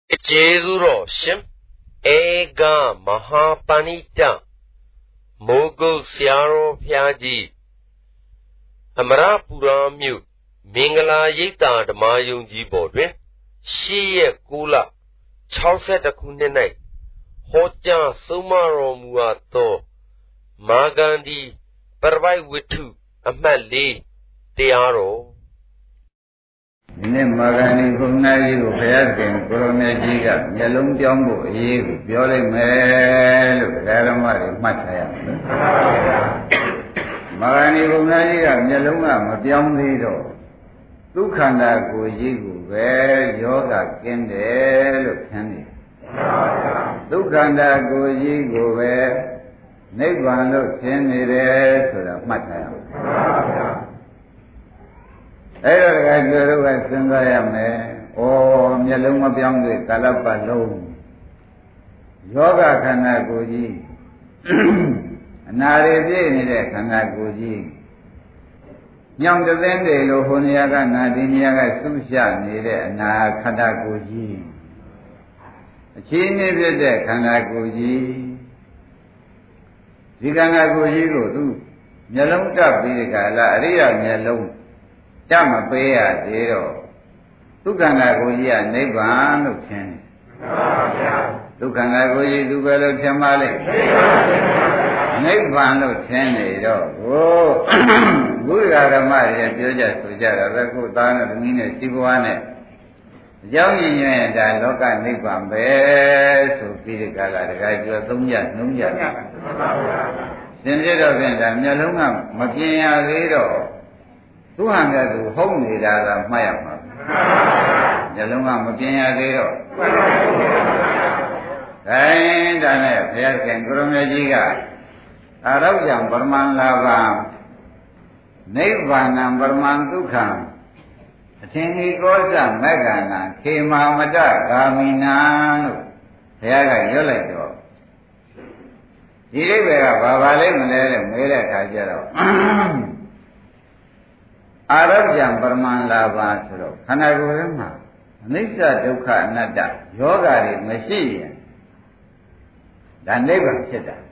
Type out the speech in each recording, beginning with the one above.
Jezuro Shim Ega Mahapanita Mogo Siaro Pyaji Amarapura Mute Mingala Yita Damayunji Bodre Shie Kula Chauset Kunenai Hoja Sumaro Muato Magandi Parvai Witu Amali Tiaro Ne Magani Kunari Upayakin Kuromejiga Yalum Jambu Egu Piole Melu Garamari Mataya Magani Kunariga Yalunga Matiam Lido Tukanda Kujigu Ve Yoga Kende Lukani Tukanda Kujigu Ve Nibbana Lukani Sura Matayaအဲ့ဒါကပြောတော့စဉ်းစားရမယ်။ဩမျက်လုံးမပြောင်းသေးကာလပတ်လုံးယောဂခန္ဓာကိုယ်ကြီးအနာရပြည့်နေတဲ့ခန္ဓာကိုယ်ကြီးညောင်တသိန်းတွေလိုဟိုနေရာကနာဒီနေရာကဆုရှနေတဲ့အနာခန္ဓာကိုယ်ကြီးအချင်းနေပြတဲ့ခန္ဓာကိုယ်ကြီးဒီခန္ဓာကိုယ်ကြီးကိုသူမျက်လုံးတက်ပြီးဒီကလာအရိယာမျက်လုံးကြမပေးရသေးတော့ဒုက္ခနာကိုကြီးကနိဗ္ဗာန်လို့ထင်တယ်ဒုက္ခနာကိုကြီးသူပဲလို့ထင်ပါလိမ့်နိဗ္ဗာန်လို့ထင်နေတော့ဘုရားဓမ္မတွေပြောကြဆိုကြတာပဲကိုယ်သားနဲ့သမီးနဲ့စီးပွားနဲ့အကြောင်းရင်းရင်ဒါလောကနိဗ္ဗာန်ပဲဆိုပြီးဒီကလာတခါပြောသုံးကြနှုံးကြတယ်သင်ပြတော့ဖြင့်ဒါမျက်လုံးကမပြင်းရသေးတော့သူဟန်ကသူဟုတ်နေတာကမှတ်ရမှာ။ညလုံးကမပြင်းရသေးတော့။ဒါနဲ့ဘုရားရှင်ကိုရမေကြီးကအာရောကြံပရမန်လာဘနိဗ္ဗာန်ပရမန်ဒုက္ခံအထင်ကြီးကောဇမက္ကနာခေမာမတဂာမိနာလို့ဘုရားကရွတ်လိုက်တော့ဒီအိဗေကဘာလဲမလဲတဲ့မေးတဲ့အခါကျတော့အာရဗျံပရမန်လာပါဆိုတော့ခန္ဓာကိုယ်ထဲမှာအနိစ္စဒုက္ခအနတ္တယောဂတွေမရှိရင်ဒါနိဗ္ဗာန်ဖြစ်တာ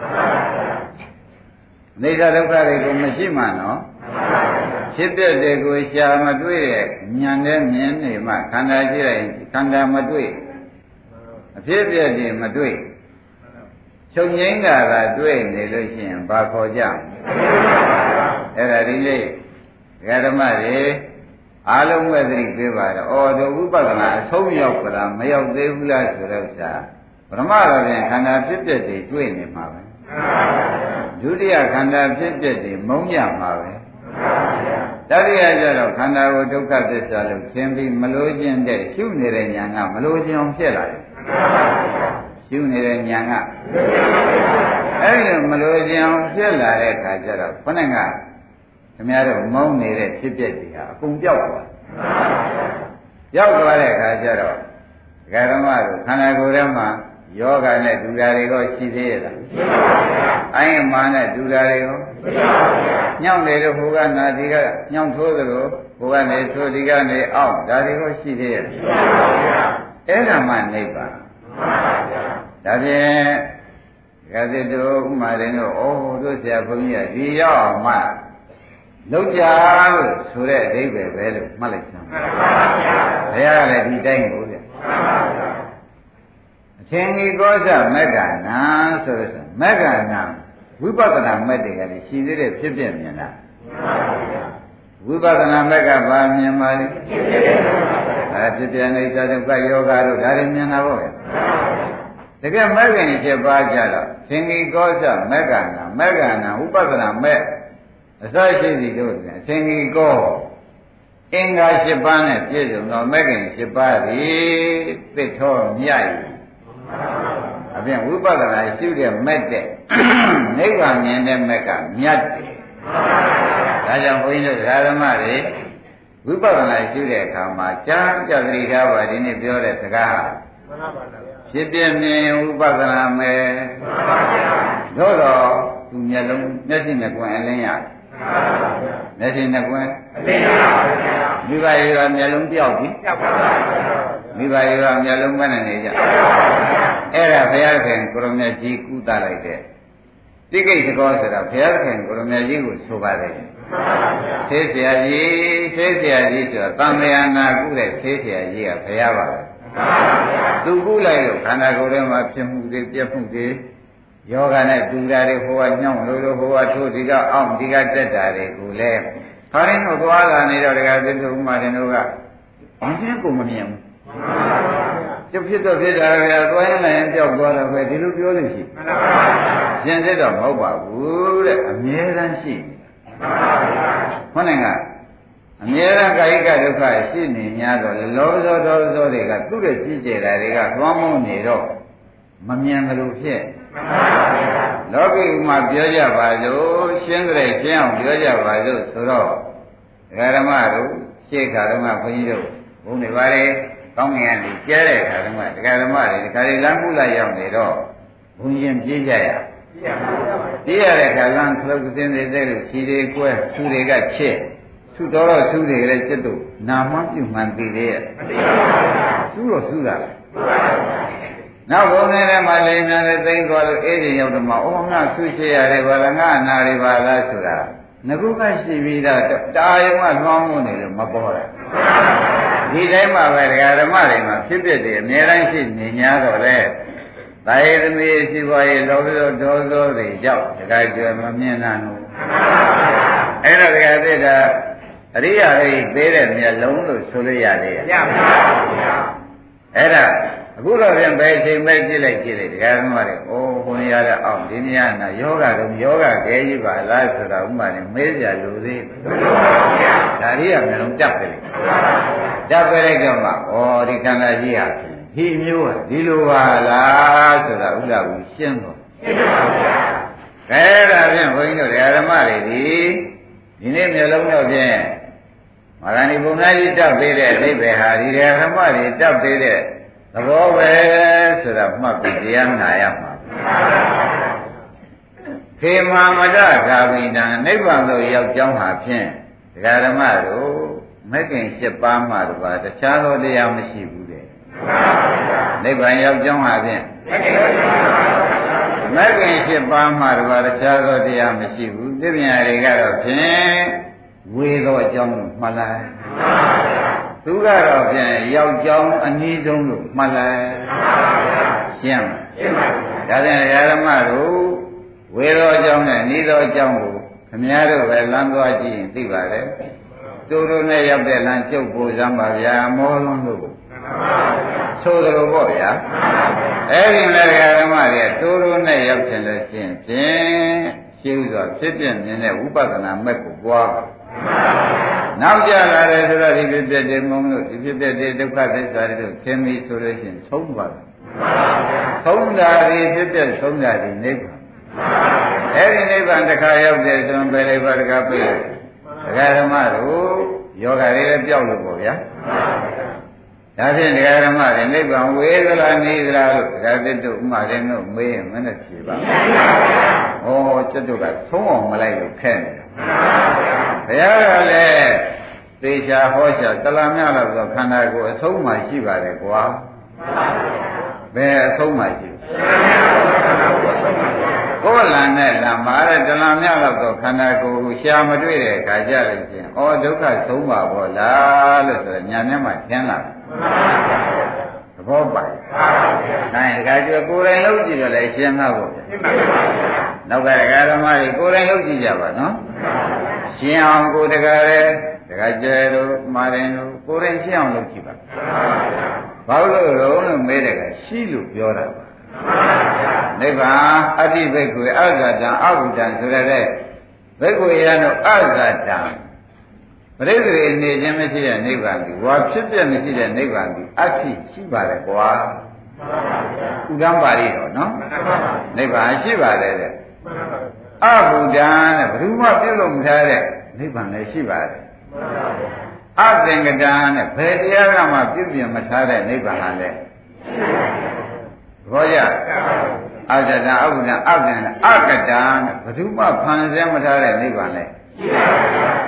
အနိစ္စဒုက္ခတွေကိုမရှိမှနော်ဖြစ်တဲ့တွေကိုရှာမတွေ့တဲ့ဉာဏ်နဲ့မြင်နေမှခန္ဓာရှိလိုက်ခန္ဓာမတွေ့အဖြစ်ပြည့်တွေမတွေ့ချုပ်ငိမ့်တာကတွေ့နေလို့ရှိရင်ဘာခေါ်ကြအဲ့ဒါဒီလေးဓမ္မတွေအားလုံးပဲသတိပေးပါတော့ဩတို့ဥပဒနာအဆုံးရောက်ကြလားမရောက်သေးဘူးလားဆိုတော့စာပရမတော်ပြန်ခန္ဓာဖြစ်ဖြစ်တွေတွေ့နေမှာပဲဒုတိယခန္ဓာဖြစ်ဖြစ်တွေမုန်းကြမှာပဲတတိယကျတော့ခန္ဓာကိုဒုက္ခသစ္စာလို့သင်ပြီးမလို့ခြင်းတဲ့ရှုနေတဲ့ဉာဏ်ကမလို့ခြင်းအောင်ဖြစ်လာတယ်ရှုနေတဲ့ဉာဏ်ကအဲ့ဒီမလို့ခြင်းအောင်ဖြစ်လာတဲ့အခါကျတော့ခொနဲ့ကခင်ဗျားတို့မောင်းနေတဲ့ဖြစ်ပျက်တွေဟာအကုန်ပြောက်သွား။ပြောက်သွားတဲ့အခါကျတော့ဒကာဓမ္မတို့ခန္ဓာကိုယ်ထဲမှာယောဂနဲ့ဒူတာတွေကိုရှိသေးရဲ့လား။ရှိပါပါဗျာ။အိုင်းမာနဲ့ဒူတာတွေကိုရှိပါပါဗျာ။ညောင်းနေတော့ဟိုကနာဒီကညောင်းထိုးသလိုဟိုကနေထိုးဒီကနေအောက်ဒါတွေကိုရှိသေးရဲ့လား။ရှိပါပါဗျာ။အဲ့ဒါမှနိဗ္ဗာန်။မှန်ပါဗျာ။ဒါဖြင့်ဒကာသစ်တို့ဥမာရင်တော့ဩတို့ဆရာဘုန်းကြီးကဒီရောက်အောင်မှလောက်ကြလို့ဆိုတဲ့အဓိပ္ပာယ်ပဲလို့မှတ်လိုက်စမ်းပါဘုရားကလည်းဒီတိုင်းကိုဗျအချင်းကြီးကောဇမက္ကနာဆိုလို့ဆိုမက္ကနာဝိပဿနာမက်တွေကလည်းရှိသေးတယ်ဖြစ်ပြမြင်တာဝိပဿနာမက်ကဘာမြင်ပါလဲဖြစ်ပြနေသဒုက္ခယောဂတို့ဒါတွေမြင်တာပေါ့ဗျတကယ်မက္ကင်ဖြစ်ပါကြတော့ချင်းကြီးကောဇမက္ကနာဝိပဿနာမက်အစရှိစီတို့အသင်္ကြီးကောအင်္ဂါ7ပါးနဲ့ပြည့်စုံသောမဂ္ဂင်7ပါးသည်သစ်ထောမြတ်၏အပြင်ဝိပဿနာရှုတဲ့မက်တဲ့နိဗ္ဗာန်မြင်တဲ့မက်ကမြတ်တယ်ဒါကြောင့်ဘုန်းကြီးတို့ဓမ္မတွေဝိပဿနာရှုတဲ့အခါမှာကြားကြသတိထားပါဒီနေ့ပြောတဲ့စကားဖြစ်ပြမြင်ဝိပဿနာမယ်သို့တော့သူမျက်လုံးမျက်စိနဲ့ကွယ်အလင်းရတယ်မျက်စိနဲ့ကွယ်အလင်းရပါဗျာမိဘရေကမျက်လုံးပြောက်ပြီပြောက်ပါပါမိဘတွေကမျက်လုံးမနဲ့နေကြအဲ့ဒါဘုရားခင်ကိုရမကြီးကုသလိုက်တဲ့တိကိတ်ကောဆိုတာဘုရားခင်ကိုရမကြီးကိုဆိုပါတယ်ဆေးဆရာကြီးဆိုတာသံဃာနာကုတဲ့ဆေးဆရာကြီးကဘုရားပါပဲသူကုလိုက်လို့ခန္ဓာကိုယ်ထဲမှာဖြစ်မှုတွေပြက်မှုတွေယောဂနဲ့တူတာတွေဟိုကညောင်းလို့ဟိုကထိုးဒီကအောင်ဒီကတက်တာတွေကိုလည်းခါရင်းတို့သွားလာနေတော့တကယ်သစ္စာဥမာတင်တို့ကဘာချင်းကိုမမြင်ဘူးကျုပ်ဖြစ်တော့ဖြစ်တာပဲသွားရင်လည်းပျောက်သွားတော့ပဲဒီလိုပြောလို့ရှိရှင်းစစ်တော့မဟုတ်ပါဘူးတဲ့အမြဲတမ်းရှိဟုတ်တယ်ကအမြဲတမ်းကာယကဒုက္ခရှိနေ냐တော့လောဘဒေါသတွေကသူ့ရဲ့ကြည့်ကြတာတွေကသွားမုန်းနေတော့မမြင်လို့ဖြစ်လောကီဥမာပြောကြပါလို့ရှင်းကြတယ်ရှင်းအောင်ပြောကြပါလို့ဆိုတော့ဓမ္မတို့ရှေ့ခါတော့ကဘုန်းကြီးတို့ဘုန်းတွေပါလေကောင်းငင်ကနေကျဲတဲ့ခါတော့ကဓမ္မတွေဒီခါလေးလမ်းမှုလိုက်ရောက်နေတော့ဘုန်းကြီးပြေးကြရပြေးရတဲ့ခါလမ်းခလုတ်စင်းနေတဲ့လို့ခြေတွေကွဲဆူတွေကချစ်ဆူတော့ဆူတွေလည်းจิตတို့နာမှပြုမှန်သေးရဲ့ဆူတော့ဆူတာနောက်ဘုံနဲ့မှလည်းနာနဲ့သိမ့်သွားလို့အေးရင်ရောက်တော့မှအော်ငါဆူချရတယ်ဘာလဲငါအနာတွေပါလားဆိုတာငကုကရှိပြီးတော့တာယုံကလွှမ်းမိုးနေလို့မပေါ်တာဒီတိုင်းမှာပဲဓမ္မတွေမှာဖြစ်ဖြစ်တယ်အများတိုင်းရှိနေ냐တော့လေသာယသမီးရှိပါရဲ့လောဘဒေါသတွေကြောင့်တခါကျွယ်မမြင်နိုင်ဘူးအဲ့တော့တခါသိတာအရိယာတွေသေးတဲ့မျက်လုံးလို့ဆိုလို့ရတယ်ရပါဘူးဗျာအဲ့ဒါအခုတော့ပြန်ပဲချိန်ပဲကြည့်လိုက်တရားဓမ္မတွေအိုးဘုန်းကြီးရတဲ့အောင်ဒီနေရာနာယောဂတုံးယောဂခဲကြီးပါလားဆိုတာဥမာနဲ့မေးကြလူသေးဒါရိယာမျိုးလုံးတက်တယ်တက်ပဲလိုက်တော့မှဩဒီခန္ဓာကြီးဟာဒီမျိုးဟာဒီလိုပါလားဆိုတာဥဒ္ဒဝီရှင်းတော့ရှင်းပါဗျာခဲဒါဖြင့်ဘုန်းကြီးတို့တရားဓမ္မတွေဒီနေ့မျိုးလုံးတော့ဖြင့်မာဂဏီဘုံသားကြီးတက်ပေးတဲ့အဓိပ္ပာယ်ဟာဒီတရားဓမ္မတွေတက်ပေးတဲ့သဘောပဲဆိုတာမှတ်ပြီးတရားနာရမှာခေမာမတဂါမိတံနိဗ္ဗာန်သို့ရောက်ကြောင်းဟာဖြင့်ဒကာဓမ္မတို့မဂ္ဂင်7ပါးမှတပါးတခြားသောတရားမရှိဘူးတဲ့နိဗ္ဗာန်ရောက်ကြောင်းဟာဖြင့်မဂ္ဂင်7ပါးမှတပါးတခြားသောတရားမရှိဘူးသိမြင်တွေကတော့ဖြင့်ဝေသောအကြောင်းကိုမှတ်လိုက်သူကတော့ဖြင့်ယောက်ျောင်းအနည်းဆုံးလို့မှတ်လိုက်ရှင်းပါဒါဖြင့်ဓမ္မတို့ဝေသောအကြောင်းနဲ့အနည်းသောအကြောင်းကိုခမည်းတော်ပဲလမ်းသွားကြည့်ရင်သိပါတယ်သူတို့နဲ့ရောက်တဲ့လမ်းကျုပ်ကိုစမ်းပါဗျာမောလုံးလို့ဆိုသလိုပေါ့ဗျာအဲ့ဒီလည်းဓမ္မတွေသူတို့နဲ့ရောက်ခြင်းလို့ရှင်းဖြင့်ရှင်းစွာဖြစ်ပြနေတဲ့ဝိပဿနာမဲ့ကိုပွားနောက်ကြလာတယ်ဆိုတော့ဒီဖြစ်တဲ့မုံလို့ဒီဖြစ်တဲ့ဒုက္ခသစ္စာတွေတို့သင်ပြီဆိုလို့ရှိရင်သုံးပါဘူးသုံးတာဒီဖြစ်တဲ့သုံးတာဒီနိဗ္ဗာန်အဲ့ဒီနိဗ္ဗာန်တစ်ခါရောက်တယ်ဆိုရင်ဘယ်လိုပါတကားပြည့်ဒကာဓမ္မတို့ယောဂတွေလည်းပြောက်လို့ပေါ့ဗျာဒါဖြင့်ဒကာဓမ္မတွေနိဗ္ဗာန်ဝေသလားနေသလားလို့ဒကာသစ်တို့ဥမာတဲ့တို့မေးရင်မနဲ့ဖြေပါဩကျွတ်တို့ကသုံးအောင်မလိုက်လို့ခဲနေတယ်ဘုရားကလည်းသေချာဟောချာတလာမြလောက်ဆိုခန္ဓာကိုယ်အဆုံးမှရှိပါတယ်ကွာဘယ်အဆုံးမှရှိကိုယ်လန်နဲ့လမ်းမာတဲ့တလာမြလောက်ဆိုခန္ဓာကိုယ်ကိုရှာမတွေ့တဲ့အခါကြလို့ချင်းဩဒုက္ခဆုံးပါဘောလားလို့ဆိုညာနဲ့မှသင်လာသဘောပါနိုင်တခါကျကိုယ်တိုင်လုပ်ကြည့်တော့လည်းရှင်းမှာပေါ့နောက်ကဒကာဓမ္မတွေကိုယ်တိုင်လုပ်ကြည့်ကြပါနော်ရှင်းအောင်ကိုတကားလေတကားကျဲတို့မာရင်တို့ကိုယ်တိုင်ရှင်းအောင်လုပ်ကြည့်ပါဘာလို့လို့မေးတဲ့ကရှိလို့ပြောတာပါနိဗ္ဗာန်အတ္တိဘိက္ခွေအဇာတံအဘုဒ္ဓံဆိုတဲ့ဘိက္ခွေရတို့အဇာတံပရိသေနေခြင်းမရှိတဲ့နိဗ္ဗာန်ဒီဝါဖြစ်ပြမရှိတဲ့နိဗ္ဗာန်ဒီအတ္တိရှိပါတယ်ကွာဥဒ္ဒံပါဠိတော်နော်နိဗ္ဗာန်ရှိပါတယ်တဲ့အဘုဒ္ဓံတဲ့ဘယ်သူမှပြုလို့မထားတဲ့နိဗ္ဗာန်လည်းရှိပါတယ်အသင်္ကတံတဲ့ဘယ်တရားကမှပြုပြင်မထားတဲ့နိဗ္ဗာန်လည်းဘောကြအဇဒံအဘုဒ္ဓံအကံအကတံတဲ့ဘယ်သူမှဖန်ဆင်းမထားတဲ့နိဗ္ဗာန်လည်းရှိပါ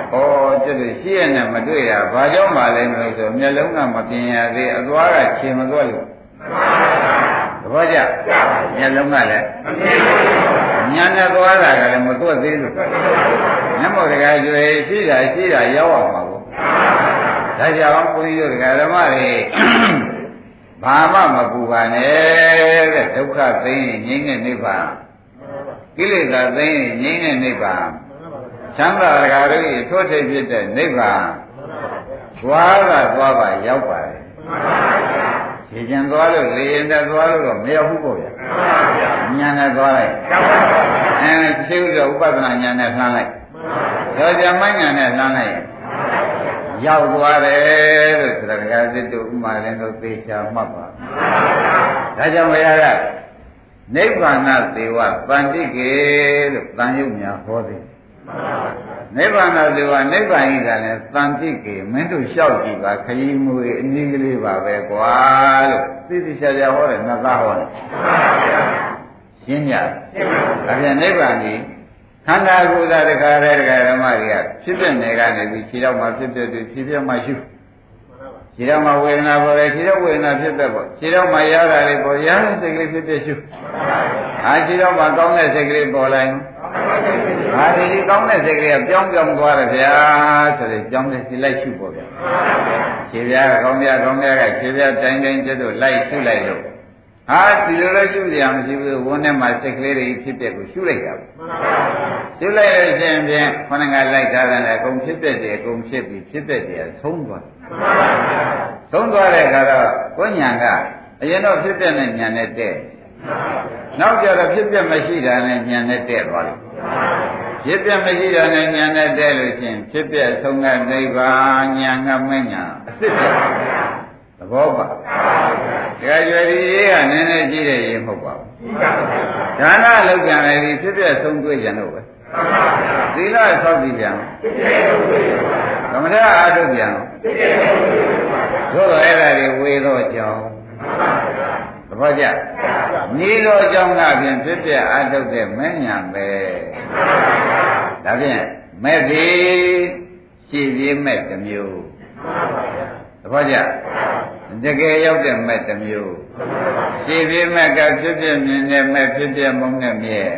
ကျွတ်ရှိရနဲ့မတွေ့တာဘာကြောင့်ပါလဲမလို့ဆိုမျက်လုံးကမပြင်ရသေးအသွားကခြေမသွားလို့သဘောကျမျက်လုံးကလည်းညာနဲ့သွားတာကလည်းမသွက်သေးလို့မျက်မှောက်တကားကျွေရှိတာရောက်အောင်ပါဘူးဒါကြောင့်ဘုန်းကြီးတို့ဓမ္မတွေဘာမှမပူပါနဲ့တဲ့ဒုက္ခသိရင်ငြိမ်းတဲ့နိဗ္ဗာန်ကိလေသာသိရင်ငြိမ်းတဲ့နိဗ္ဗာန်ချမ်းသာဓာတ်တို့ထို့ထိပ်ဖြစ်တဲ့နိဗ္ဗာန်သွားပါရောက်ပါတယ်ခြေကျင်သွားလို့လေရင်နဲ့သွားလို့တော့မရောက်ဘူးပေါ့ဗျာညာနဲ့သွားလိုက်ရှိဥစ္စာဥပဒနာညာနဲ့လှမ်းလိုက်တော့ဇမညာနဲ့လှမ်းလိုက်ရောက်သွားတယ်လို့ဆိုတာကစစ်တို့ဥမာလည်းတို့သေချာမှတ်ပါဒါကြောင့်ဘုရားကနိဗ္ဗာန်သေဝပန္တိကေလို့တန်ရုပ်များဟောသည်နိဗ္ဗာန်သေဝနိဗ္ဗာန်ဤကလည်းတန်တိကေမင်းတို့လျှောက်ကြည့်ပါခရီးမွေအနည်းကလေးပါပဲကွာလို့သိသိချာချာဟောတယ်နှစ်သားဟောတယ်ရှင်းကြဒါပြန်နိဗ္ဗာန်ကြီးခန္ဓာကိုယ်သာတခါတည်းဓမ္မတွေကဖြစ်ဖြစ်နေကနေပြီးခြေတော့မှဖြစ်ဖြစ်ဖြစ်ဖြစ်မှရှုခြေတော့မှဝေဒနာပေါ်တယ်ခြေတော့ဝေဒနာဖြစ်တဲ့ပေါ့ခြေတော့မှရတာလေးပေါ်ရတဲ့စိတ်ကလေးဖြစ်ဖြစ်ရှုခြေတော့မှကောင်းတဲ့စိတ်ကလေးပေါ်လိုက်ဒီကောင်းတဲ့စိတ်ကလေးကပြောင်းသွားတယ်ဗျာဆိုရင်ပြောင်းတဲ့စိတ်လိုက်ရှုပေါ့ဗျာခြေပြားကောင်းပြားကခြေပြားတိုင်းကျတော့လိုက်ရှုလိုက်လို့ဒီလိုလဲရှုကြရမရှိဘူးဝန်းထဲမှာစိတ်ကလေးတွေဖြစ်တဲ့ကိုရှုလိုက်တာပေါ့ရှုလိုက်လို့ရှိရင်ဖြင့်ခொနကလိုက်ထားတယ်အကုန်ဖြစ်တဲ့အကုန်ဖြစ်ပြီးဖြစ်တဲ့ဆုံးသွားတဲ့အခါတော့ကိုညာကအရင်တော့ဖြစ်တဲ့နဲ့ညာနဲ့တဲ့နောက်ကြတော့ဖြစ်ပြမရှိတာနဲ့ညာနဲ့တဲ့သွားတယ်ဖြစ်ပြမရှိတာနဲ့ညာနဲ့တဲ့လို့ရှိရင်ဖြစ်ပြဆုံးကနိဗ္ဗာန်ညာကမညာအစစ်ပြသဘောပါတရားကျွယ်ဒီရေးကနည်းနည်းကြီးတဲ့ရေးမဟုတ်ပါဘူးဒါနလောက်ကြတယ်ဒီဖြစ်ဖြစ်ဆုံးတွေ့ကြလို့ပဲသီလဆောက်တည်ပြန်သမထအားထုတ်ပြန်သို့တော့အဲ့ဒါတွေဝေတော့ကြောင်းသဘောကျနေတော့ကြောင်းကဖြင့်ဖြစ်ဖြစ်အားထုတ်တဲ့မဉ္ဇဉ်ပဲဒါဖြင့်မဲ့သည်ရှည်ပြေးမဲ့တစ်မျိုးသဘောကျတကယ်ရောက်တဲ့မဲ့တစ်မျိုးရှည်ပြေးမဲ့ကဖြစ်ဖြစ်မြင်တဲ့မဲ့ဖြစ်ဖြစ်မုန်းတဲ့မြဲ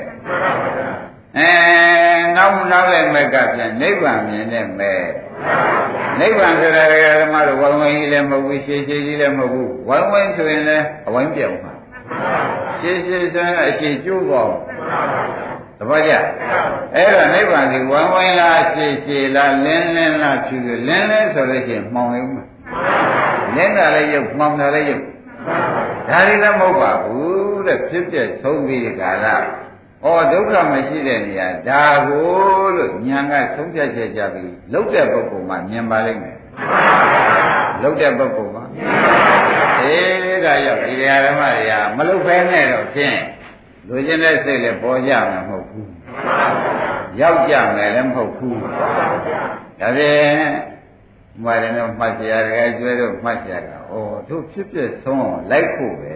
နောက်လည်းမဲ့ကပြန်နိဗ္ဗာန်မြင်တဲ့မဲ့နိဗ္ဗာန်ဆိုတာဓမ္မတို့ဝိုင်းဝိုင်းကြီးလည်းမဟုတ်ဘူးရှည်ကြီးလည်းမဟုတ်ဘူးဝိုင်းဝိုင်းဆိုရင်လည်းအဝိုင်းပြောင်းမှာရှည်ဆိုရင်အရှည်ကျိုးပေါ့သဘောကျအဲ့တော့နိဗ္ဗာန်ဒီဝိုင်းဝိုင်းလားရှည်လားလင်းလားဖြူလင်းဆိုလို့ရှိရင်မှောင်ရုံမှာလင်းတာလည်းရုပ်မှောင်တာလည်းရုပ်ဒါတွေလည်းမဟုတ်ပါဘူးတဲ့ဖြစ်ပြဆုံးပြီးဒီကာလဒုက္ခမရှိတဲ့နေရာဒါကိုလို့ဉာဏ်ကဆုံးဖြတ်ချက်ကြပြီးလုတ်တဲ့ပုဂ္ဂိုလ်မှမြင်ပါလိမ့်မယ်လုတ်တဲ့ပုဂ္ဂိုလ်မှဒါရောက်ဒီဓမ္မတွေကမလုတ်ဖဲနဲ့တော့ဖြင့်လူချင်းတဲ့စိတ်လည်းပေါ်ကြမှာမဟုတ်ဘူးရောက်ကြမယ်လည်းမဟုတ်ဘူးဒါဖြင့်မှားတယ်တော့မှတ်ကြရတယ်ကျွဲတော့မှတ်ကြတာတို့ဖြစ်ဖြစ်ဆုံးအောင်လိုက်ဖို့ပဲ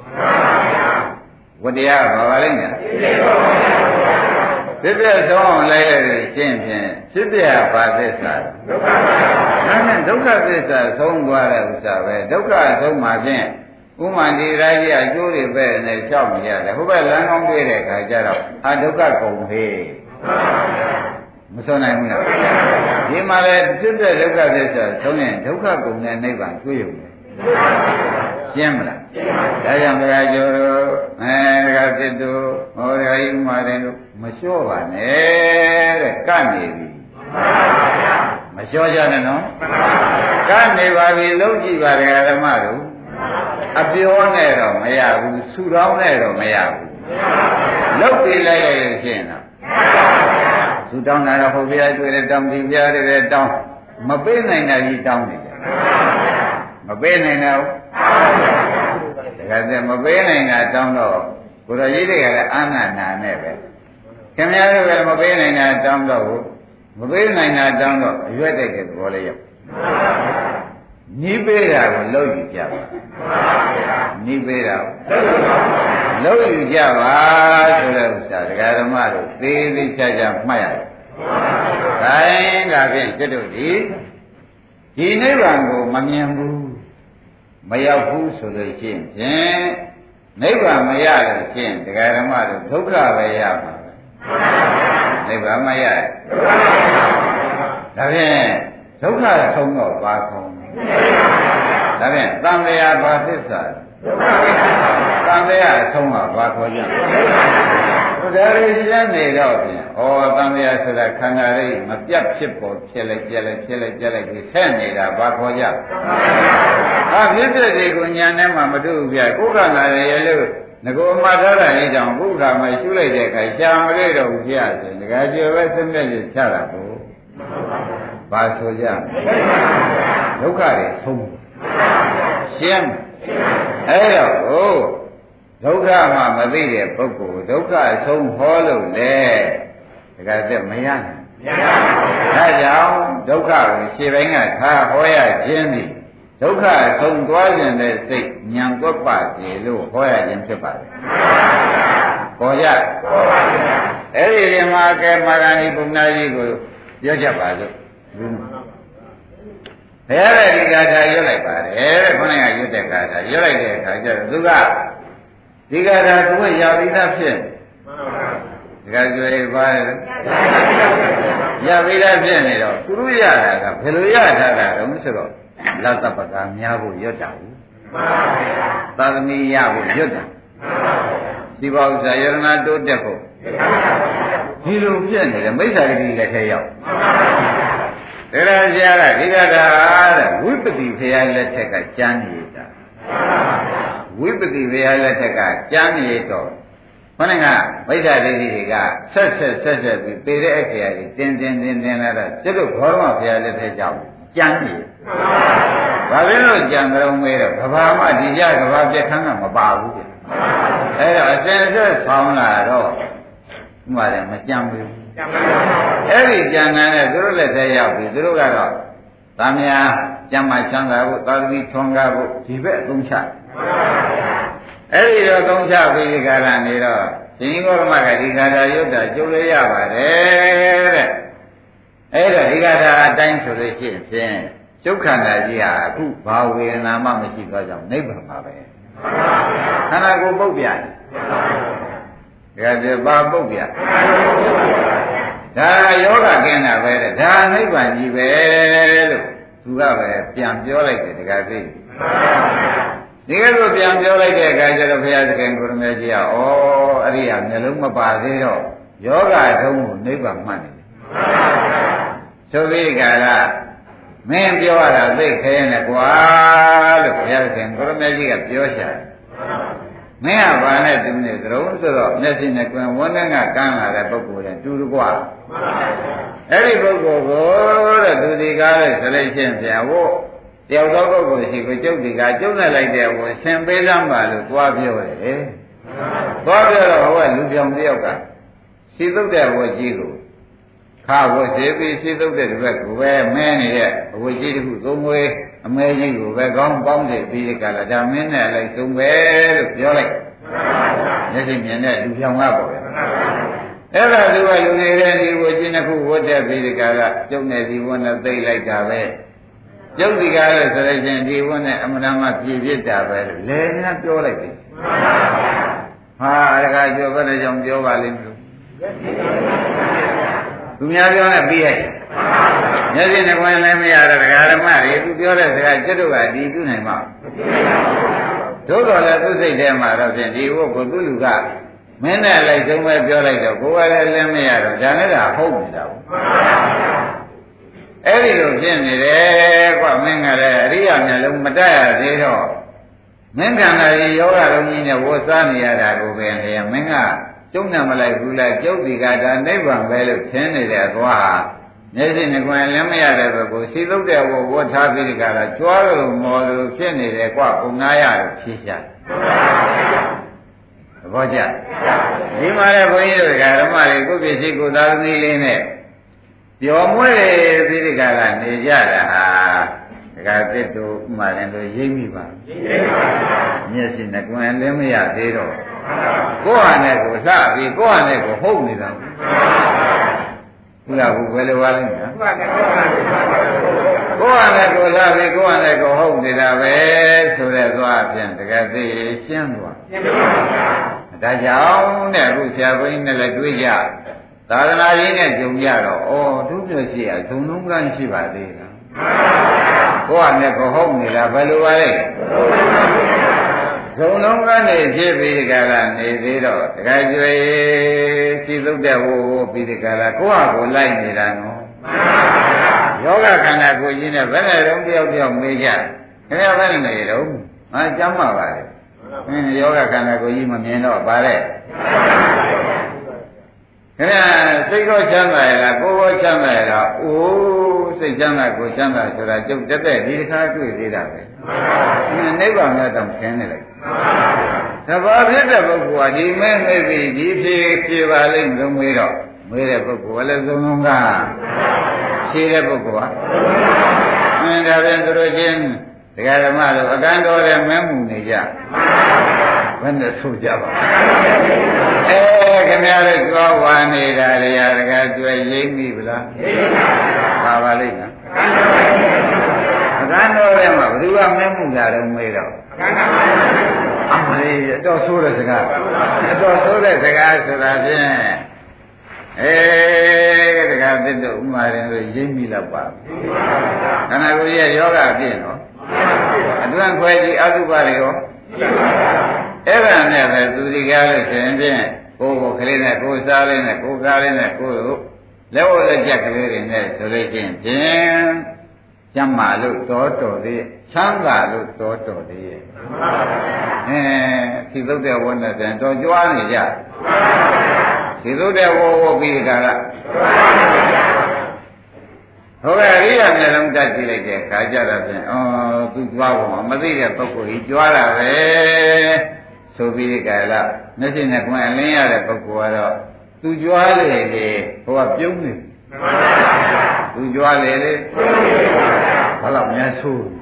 ဝတရားဘာပါလိမ့်မယ်ဖြစ်ဖြစ်ဆုံးအောင်လိုက်ရရှင်းဖြင့်ဖြစ်ပြဘာသစ္စာဒုက္ခသစ္စာဆုံးသွားတဲ့ဥစ္စာပဲဒုက္ခဆုံးမှာဖြင့်ဥမာဒီရာကြီးအကျိုးတွေပဲနဲ့ကြောက်မရတယ်ဟိုဘက်လမ်းကောင်းပြေးတဲ့အခါကျတော့ဒုက္ခကုန်သေးမဆုံးနိုင်ဘူးလားဒီမှာလေဖြစ်တဲ့ဒုက္ခသစ္စာဆုံးရင်ဒုက္ခကုန်တဲ့နိဗ္ဗာန်တွေ့ရုံပဲရှင်းမလားဒါကြောင့်ဘုရားကျော်တို့ဒကာစစ်တို့ဟောဒကာကြီးဥမာတယ်တို့မလျှော့ပါနဲ့တဲ့ကနေပြီမလျှော့ကြနဲ့နော်ကနေပါပြီလုံးကြည့်ပါဒကာဓမ္မတို့အပြောနဲ့တော့မရဘူးဆူတောင်းနဲ့တော့မရဘူးလုံးပြလိုက်ရရင်ရှင်းတော့ဆူတောင်းတာတော့ဟိုဘုရားတွေ့တယ်တောင်းဒီဘုရားတွေ့တောင်းမပေးနိုင်တာကြီးတောင်းနေတယ်မပေးနိုင်တော့ဒါကမပေးနိုင်တာတောင်းတော့ကိုယ်တော်ကြီးတွေကလည်းအာဏာနာနဲ့ပဲခင်ဗျားတို့ကလည်းမပေးနိုင်တာတောင်းတော့မပေးနိုင်တာတောင်းတော့အရွက်တိုက်တဲ့သဘောလေးရောက်နီးပေးတာကိုလှုပ်ယူကြပါနီးပေးတာကိုလှုပ်ယူကြပါဆိုတဲ့ဥစ္စာဒကာဓမ္မတို့သေးသေးချာချာမှတ်ရတယ်င်ဒါဖြင့်ကျွတ်တို့ဒီနိဗ္ဗာန်ကိုမမြင်ဘူးမရောက်ဘူးဆိုလို့ရှိရင်နိဗ္ဗာန်မရလို့ရှိရင်တရားဓမ္မတို့ဒုက္ခပဲရမှာပဲနိဗ္ဗာန်မရဒါဖြင့်ဒုက္ခဆုံးတော့ပါကုန်ဒါဖြင့်သံဃာဘာသစ္စာသံဃာအဆုံးကဘာခေါ်ကြလဲဒါရီရှင်းနေတော့ဖြင့်ဩသံဃာဆိုတာခန္ဓာလေးမပြတ်ဖြစ်ပေါ်ဖြစ်လိုက်ပြက်လိုက်ဖြစ်လိုက်ပြက်လိုက်ဒီဆက်နေတာဘာခေါ်ကြဖြစ်ဖြစ်တွေကိုညာနဲ့မှမတွေ့ဘူးဗျကိုယ်ကလာရလို့ငကိုမှတ်ထားတာလေးကြောင့်ဘုရားမှာရှုလိုက်တဲ့အခါရှာမလို့တော့ဘူးပြရတယ်တခါကျော်ပဲစမျက်ရချတာကိုဘာဆိုကြဒုက္ခတွေဆုံးရှင်းအဲ့တော့ဒုက္ခမှမသိတဲ့ပုဂ္ဂိုလ်ဒုက္ခအဆုံးဟောလို့လေတခါတည်းမရနိုင်ဒါကြောင့်ဒုက္ခကိုခြေပိုင်းကထားဟောရခြင်းသည်ဒုက္ခအဆုံးသွားခြင်းတဲ့စိတ်ဉာဏ်ကွက်ပါစေလို့ဟောရခြင်းဖြစ်ပါတယ်ပေါ်ကြပေါ်ပါဗျာအဲ့ဒီဒီမှာကဲမာဂဏီပုဏ္ဏကြီးကိုပြောကြပါလို့ဘုရားရဲ့ဒီဂါထာရွတ်လိုက်ပါတယ်ခေါင်းကရွတ်တဲ့ဂါထာရွတ်လိုက်တဲ့အခါကျတော့သူကဒီဂါထာသူကရပြီးသားဖြစ်ဒီကကြွယ်ပါရပြီးသားဖြစ်နေတော့သူတို့ရတာကဘယ်လိုရထားတာတုံးဆိုတော့လတ်တပကများဖို့ရွတ်တာဘူးသာသမီရဖို့ရွတ်တာဒီပါဥစ္စာယရဏတိုးတက်ဖို့ဒီလိုဖြစ်နေတယ်မိစ္ဆာဂတိလက်ထဲရောက်တရားဆရာကဒီကတာတဲ့ဝိပတိဖရာလက်ထက်ကကျမ်းနေတာဝိပတိဖရာလက်ထက်ကကျမ်းနေတော့ခေါင်းကမိစ္ဆာဒိဋ္ဌိတွေကဆက်ပြီးပေတဲ့အခရာကြီးတင်းလာတော့ကျတို့ဘောရမဖရာလက်ထက်ကြောင့်ကျမ်းနေဘာဖြစ်လို့ကြံကြုံမဲတော့ကဘာမှဒီကြကဘာပြက်ခန်းကမပါဘူးပြအဲ့တော့အစဉ်အဆက်ဆောင်းလာတော့ဥမာတယ်မကြံဘူးအဲ့ဒီကြံတဲ့သူတို့လက်ထဲရောက်ပြီသူတို့ကတော့သာမယာကြံမှချမ်းသာဖို့သာသမီထွန်းကားဖို့ဒီဘက်အသုံးချအဲ့ဒီတော့သုံးချပြီးဒီကာလနေတော့ရှင်ဂေါရမကဒီကာထာယုတ်တာကျုပ်လည်းရပါတယ်တဲ့အဲ့တော့ဒီကာထာအတိုင်းဆိုလို့ရှိရင်ကျုပ်ခန္ဓာကြီးဟာအခုဘာဝေဒနာမှမရှိတော့ကြောင့်နိဗ္ဗာန်ပါပဲခန္ဓာကိုယ်ပုတ်ပြတယ်ဒါကြပါပုတ်ပြဒါယောဂကင်းတာပဲတဲ့ဒါနိဗ္ဗာန်ကြီးပဲလို့သူကပဲပြန်ပြောလိုက်တယ်တခါသိဒီကလိုပြန်ပြောလိုက်တဲ့အခါကျတော့ဘုရားသခင်ကိုရမေကြီးကဩအရိယာမျိုးလုံးမပါသေးတော့ယောဂထုံးကိုနိဗ္ဗာန်မှတ်နေတယ်ဆိုပြီးကမင်းပြောရတာသိခဲနေကွာလို့ဘုရားရှင်ကိုရမေကြီးကပြောရှာတယ်မင်းကဘာနဲ့တူနေသလုံးဆိုတော့မျက်စိနဲ့ကွင်ဝန်းနဲ့ကကမ်းလာတဲ့ပုဂ္ဂိုလ်နဲ့တူတကွာအဲ့ဒီပုဂ္ဂိုလ်ကိုတဲ့သူဒီကားတဲ့ဆလိချင်းပြန်ဖို့တယောက်သောပုဂ္ဂိုလ်ရှိကိုကျုပ်ဒီကားကျုပ်နဲ့လိုက်တဲ့ဟိုဆင်ပေးစမ်းပါလို့သွားပြောတယ်သွားပြောတော့ဟိုကလူပြောင်တယောက်ကရှိသုတ်တဲ့ဝတ်ကြီးကိုခါဝတ်စေပြီးရှိသုတ်တဲ့ဒီဘက်ကိုပဲမဲနေတဲ့အဝတ်ကြီးတစ်ခုသုံးဝေးအမဲကြီးကိုပဲကောင်းပေါင်းစေပြီးဒီကလာဒါမင်းနဲ့လိုက်သုံးပဲလို့ပြောလိုက်မျက်စိမြင်တဲ့လူပြောင်ကပေါ့ဗျာအဲ့ဒါသူကလူနေတဲ့ဒီဝတ်ကြီးနှစ်ခုဝတ်တဲ့ပြီးဒီကလာကျုပ်နဲ့ဒီဝတ်နဲ့သိလိုက်တာပဲကျုပ်ဒီကားလို့ဆိုလို့ချင်းဒီဝတ်နဲ့အမှန်တမ်းပြည့်ပြစ်တာပဲလို့လဲများပြောလိုက်ပြီဟာအကပြောဘယ်နဲ့ကြောင့်ပြောပါလိမ့်မလို့သူများပြောနေပြီးရဲ့မျက်စိနဲ့ကိုယ်လည်းမရတော့ဒကာဓမ္မတွေသူပြောတဲ့စကားကျွတ်တို့ကဒီပြုနိုင်မှာသို့တော်လည်းသူစိတ်ထဲမှာတော့ဖြင့်ဒီဝတ်ကိုသူလူကမင်းနဲ့လိုက်ဆုံးပဲပြောလိုက်တော့ကိုယ်ကလည်းမရတော့ဒါနဲ့ကဟုတ်နေတာဘူးအဲ့ဒီလိုဖြစ်နေတယ်ကွမင်းကလည်းအရိယာမျက်လုံးမတက်ရသေးတော့မင်းကံလည်းယောဂလုံးကြီးနဲ့ဝတ်စားနေရတာကိုပဲလေမင်းကကျုံနဲ့မလိုက်ဘူးလားကျုပ်ဒီကဒါနိဗ္ဗာန်ပဲလို့ထင်နေတယ်သွားမျက်စိနဲ့ကိုယ်လည်းမရတဲ့ဘက်ကိုစီသုတ်တဲ့ဝတ်ထားပြီးဒီကလာကြွားလို့မော်လို့ဖြစ်နေတယ်ကွပုံနာရလို့ဖြေချသဘောကျဒီမှာလည်းဘုန်းကြီးတို့ဓမ္မတွေကိုပြည့်စည်ကိုသာသမီလေးနဲ့ပျော်မွေ့ပြီးဒီကလာနေကြတာဟာဒကာသစ်တို့ဥမာလည်းတို့ရိပ်မိပါမျက်စိနဲ့ကိုယ်လည်းမရသေးတော့ကိုယ့်ဟာနဲ့ကိုယ်စပြီးကိုယ့်ဟာနဲ့ကိုယ်ဟုတ်နေတာဟုတ်လားဘူးဘယ်လိုပါလဲနော်ကိုယ်ကလည်းကိုလာပြီကိုယ်ကလည်းကိုဟုတ်နေတာပဲဆိုတဲ့သွားဖြင့်တကယ်သိရှင်းသွားရှင်းပါပါဒါကြောင့်တဲ့အခုဆရာဘုန်းကြီးနဲ့လည်းတွေ့ကြသာသနာရေးနဲ့ကြုံကြတော့ဩသူပြောရှိရဇုံလုံးကန်းရှိပါသေးလားကိုယ်ကလည်းကိုဟုတ်နေတာဘယ်လိုပါလဲဇုံလုံးကနေဖြစ်ပြီးဒီကလာနေသေးတော့တခါကျွေးစီသုတ်တဲ့ဟိုပြီးဒီကလာကိုယ့်ဟာကိုလိုက်နေတာနော်ယောဂခန္ဓာကိုယ်ကြီးနဲ့ဘယ်နဲ့တော့တယောက်တယောက်မေးကြခင်ဗျားဘယ်နဲ့နေတော့ငါကြမ်းပါပါလေယောဂခန္ဓာကိုယ်ကြီးမမြင်တော့ပါလေခင်ဗျာစိတ်ကိုချမ်းသာရလားကိုယ်ကိုချမ်းသာရလားအိုးစိတ်ချမ်းသာကိုယ်ချမ်းသာဆိုတာကျုပ်တက်တဲ့ဒီတစ်ခါတွေ့သေးတာပဲနိဗ္ဗာန်နဲ့တော့ခင်းနေလိုက်တဘာဖြစ်တဲ့ပုဂ္ဂိုလ်ကဒီမဲ့နေပြီဒီဖြေပါလိမ့်လို့မေးတော့မေးတဲ့ပုဂ္ဂိုလ်ကလည်းသုံးလုံးကဖြေတဲ့ပုဂ္ဂိုလ်ကဒါပြန်သူတို့ချင်းဒကာဓမ္မတို့အကန့်တော်တဲ့မဲမှုနေကြဘယ်နဲ့ဆိုကြပါခင်ဗျားတို့ကြွားဝါနေတာလေရဒကာတွေ့ရိမ့်ပြီဗလားပါပါလိမ့်နော်အကန့်တော်တဲ့မှာဘယ်သူကမဲမှုကြတယ်မေးတော့အမလေးအတော်ဆိုးတဲ့စကားအတော်ဆိုးတဲ့စကားဆိုတာဖြင့်တခါသစ်တို့ဥမာရင်လို့ရိမ့်မိတော့ပါခန္ဓာကိုယ်ရဲ့ယောဂအပြည့်နော်အတွန်းခွဲကြည့်အတုပတွေရောအဲ့ဒါနဲ့ပဲသူဒီကားလို့ဆိုရင်ဖြင့်ကိုယ်ကိုကလေးနဲ့ကိုယ်စားလေးနဲ့ကိုယ်ကားလေးနဲ့ကိုယ်တို့လက်ဝတ်လက်ကျက်ကလေးတွေနဲ့ဆိုလို့ချင်းဖြင့်ကျမ်းမာလို့တော်သေးချမ်းသာလို့တော်သေးဒီသုတ်တဲ့ဝတ်နဲ့ပြန်တော်ကြွားနေကြဒီသုတ်တဲ့ဝပြီးကြတာဟုတ်ကဲ့ရိယာမျက်လုံးတက်ကြည့်လိုက်တဲ့ခါကြတော့ဖြင့်သူကြွားဖို့မသိတဲ့ပုဂ္ဂိုလ်ကြီးကြွားတာပဲဆိုပြီးကြလားမျက်စိနဲ့ကွန်အလင်းရတဲ့ပုဂ္ဂိုလ်ကတော့သူကြွားလေလေဟိုကပြုံးနေသူကြွားလေလေဘာလို့များဆိုး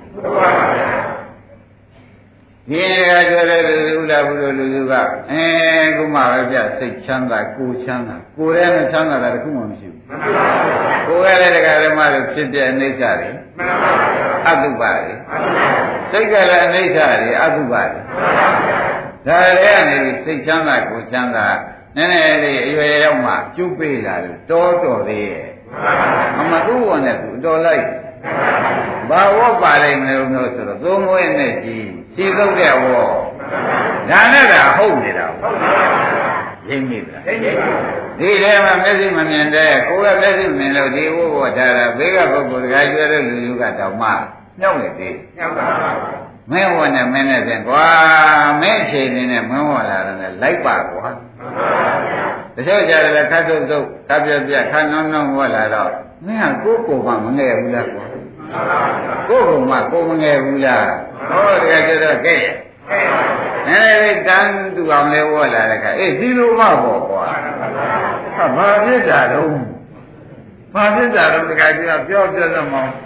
ဒီကကြွတဲ့လူဥလာဘုလိုလူကခုမှပဲပြစိတ်ချမ်းသာကိုယ်ချမ်းသာကိုယ်ရဲ့ချမ်းသာတာတခုမှမရှိဘူးကိုယ်ရဲ့လည်းတရားဓမ္မတွေဖြစ်ပြအိဋ္ဌာတွေအတုပါတွေစိတ်ကလည်းအိဋ္ဌာတွေအတုပါတွေဒါလည်းကနေစိတ်ချမ်းသာကိုယ်ချမ်းသာနည်းနည်းလေးအရွယ်ရောက်မှကျုပ်ပေးလာလို့တော်သေးရဲ့အမသူ့ဝန်နဲ့သူတော်လိုက်ဘာဝတ်ပါလိမ့်မလို့ဆိုတော့သုံးဝဲနဲ့ကြီးစီသုတ်တဲ့ဝေါ်ဒါနဲ့ကဟုတ်နေတာရိပ်မိပါဒီထဲမှာမျက်စိမမြင်တဲ့ကိုယ်ကမျက်စိမြင်လို့ဒီဝေါ်ဝတ်ထားတာဘေးကပုဂ္ဂိုလ်တခါကျွဲတဲ့လူကတောင်မှညှောက်နေသေးညှောက်ပါပါမင်းဝတ်နဲ့မင်းနဲ့ပြန်ကွာမင်းအခြေအနေနဲ့မင်းဝတ်လာတယ်လိုက်ပါကွာတချို့ကြတယ်ခတ်တုတ်တုတ်ခပ်ပြပြခါနှောင်းနှောင်းဝတ်လာတော့မင်းကကိုယ်မှမငဲ့ဘူးလားကွာကိုယ်ကမှကိုယ်မငယ်ဘူးလားဟောတကယ်တော့ကဲအဲဒီတန်းသူအောင်လဲဝေါ်လာတဲ့ခါဒီလိုမှပေါ့ကွာဟာဘာဖြစ်တာတော့ဘာဖြစ်တာတော့တကယ်ပြောတော့မောင်း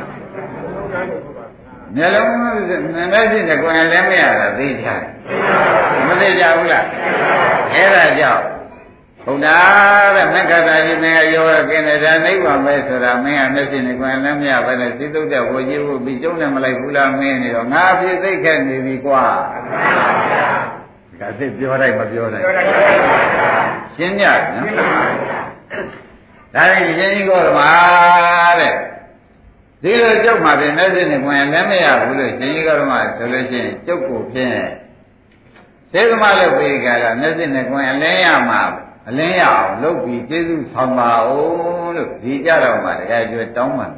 မျက်လုံးနဲ့ရှိတဲ့ကိုယ်လည်းမရတာသိချာမသိကြဘူးလားအဲ့ဒါကြောင့်ဘုရားတဲ့မက္ခတာကြီးမင်းကရောကင်းနေတာနိဗ္ဗာန်ပဲဆိုတာမင်းကမျက်စိနဲ့ကိုယ်လည်းမရပဲနဲ့သိတုတ်တဲ့ဝေကြီးဖို့ပြီးကျုံးနေမလိုက်ဘူးလားမင်းနေတော့ငါဖြစ်သိခဲ့နေပြီကွာဒါသိပြောလိုက်မပြောလိုက်ရှင်းကြနော်ဒါရင်ရှင်ကြီးကောဓမာတဲ့ဒီလိုကျုပ်မှာပြင်မျက်စိနဲ့ကိုယ်လည်းမရဘူးလို့ရှင်ကြီးကောဓမာဆိုလို့ချင်းကျုပ်ကိုဖြင့်သေသမလို့ပြီးကြတာမျက်စိနဲ့ကိုယ်အလင်းရမှာအလင်းရအောင်လုပ်ပြီးကျေးဇူးဆောင်ပါဦးလို့ဒီကြတော့မှတရားကျွဲတောင်းပန်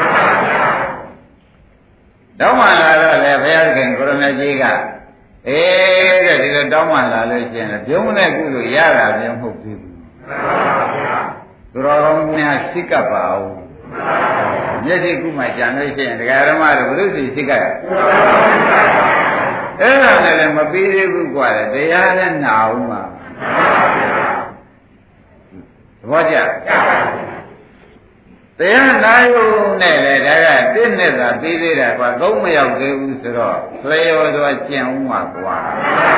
တောင်းပန်လာတော့လေဘုရားသခင်ကိုရမကြီးကတဲ့ဒီလိုတောင်းပန်လာလို့ရှိရင်ပြုံးနဲ့ကုလို့ရတာမျိုးမဟုတ်သေးဘူးသူတော်ကောင်းများစိတ်ကပ်ပါဦးမျက်စိကုမှကြံလို့ရှိရင်ဒကာဓမ္မတို့ဘုရုစီစိတ်ကပ်အဲ့ဒါလည်းမပြီးသေးဘူးကွာတရားနဲ့နာအောင်ပါသဘောကျတရားနာယုံနဲ့လေဒါကတစ်နဲ့သာပြီးသေးတာကွာသုံးမရောက်သေးဘူးဆိုတော့ဆွေရောသွားကျင့်ဦးမှာကွာ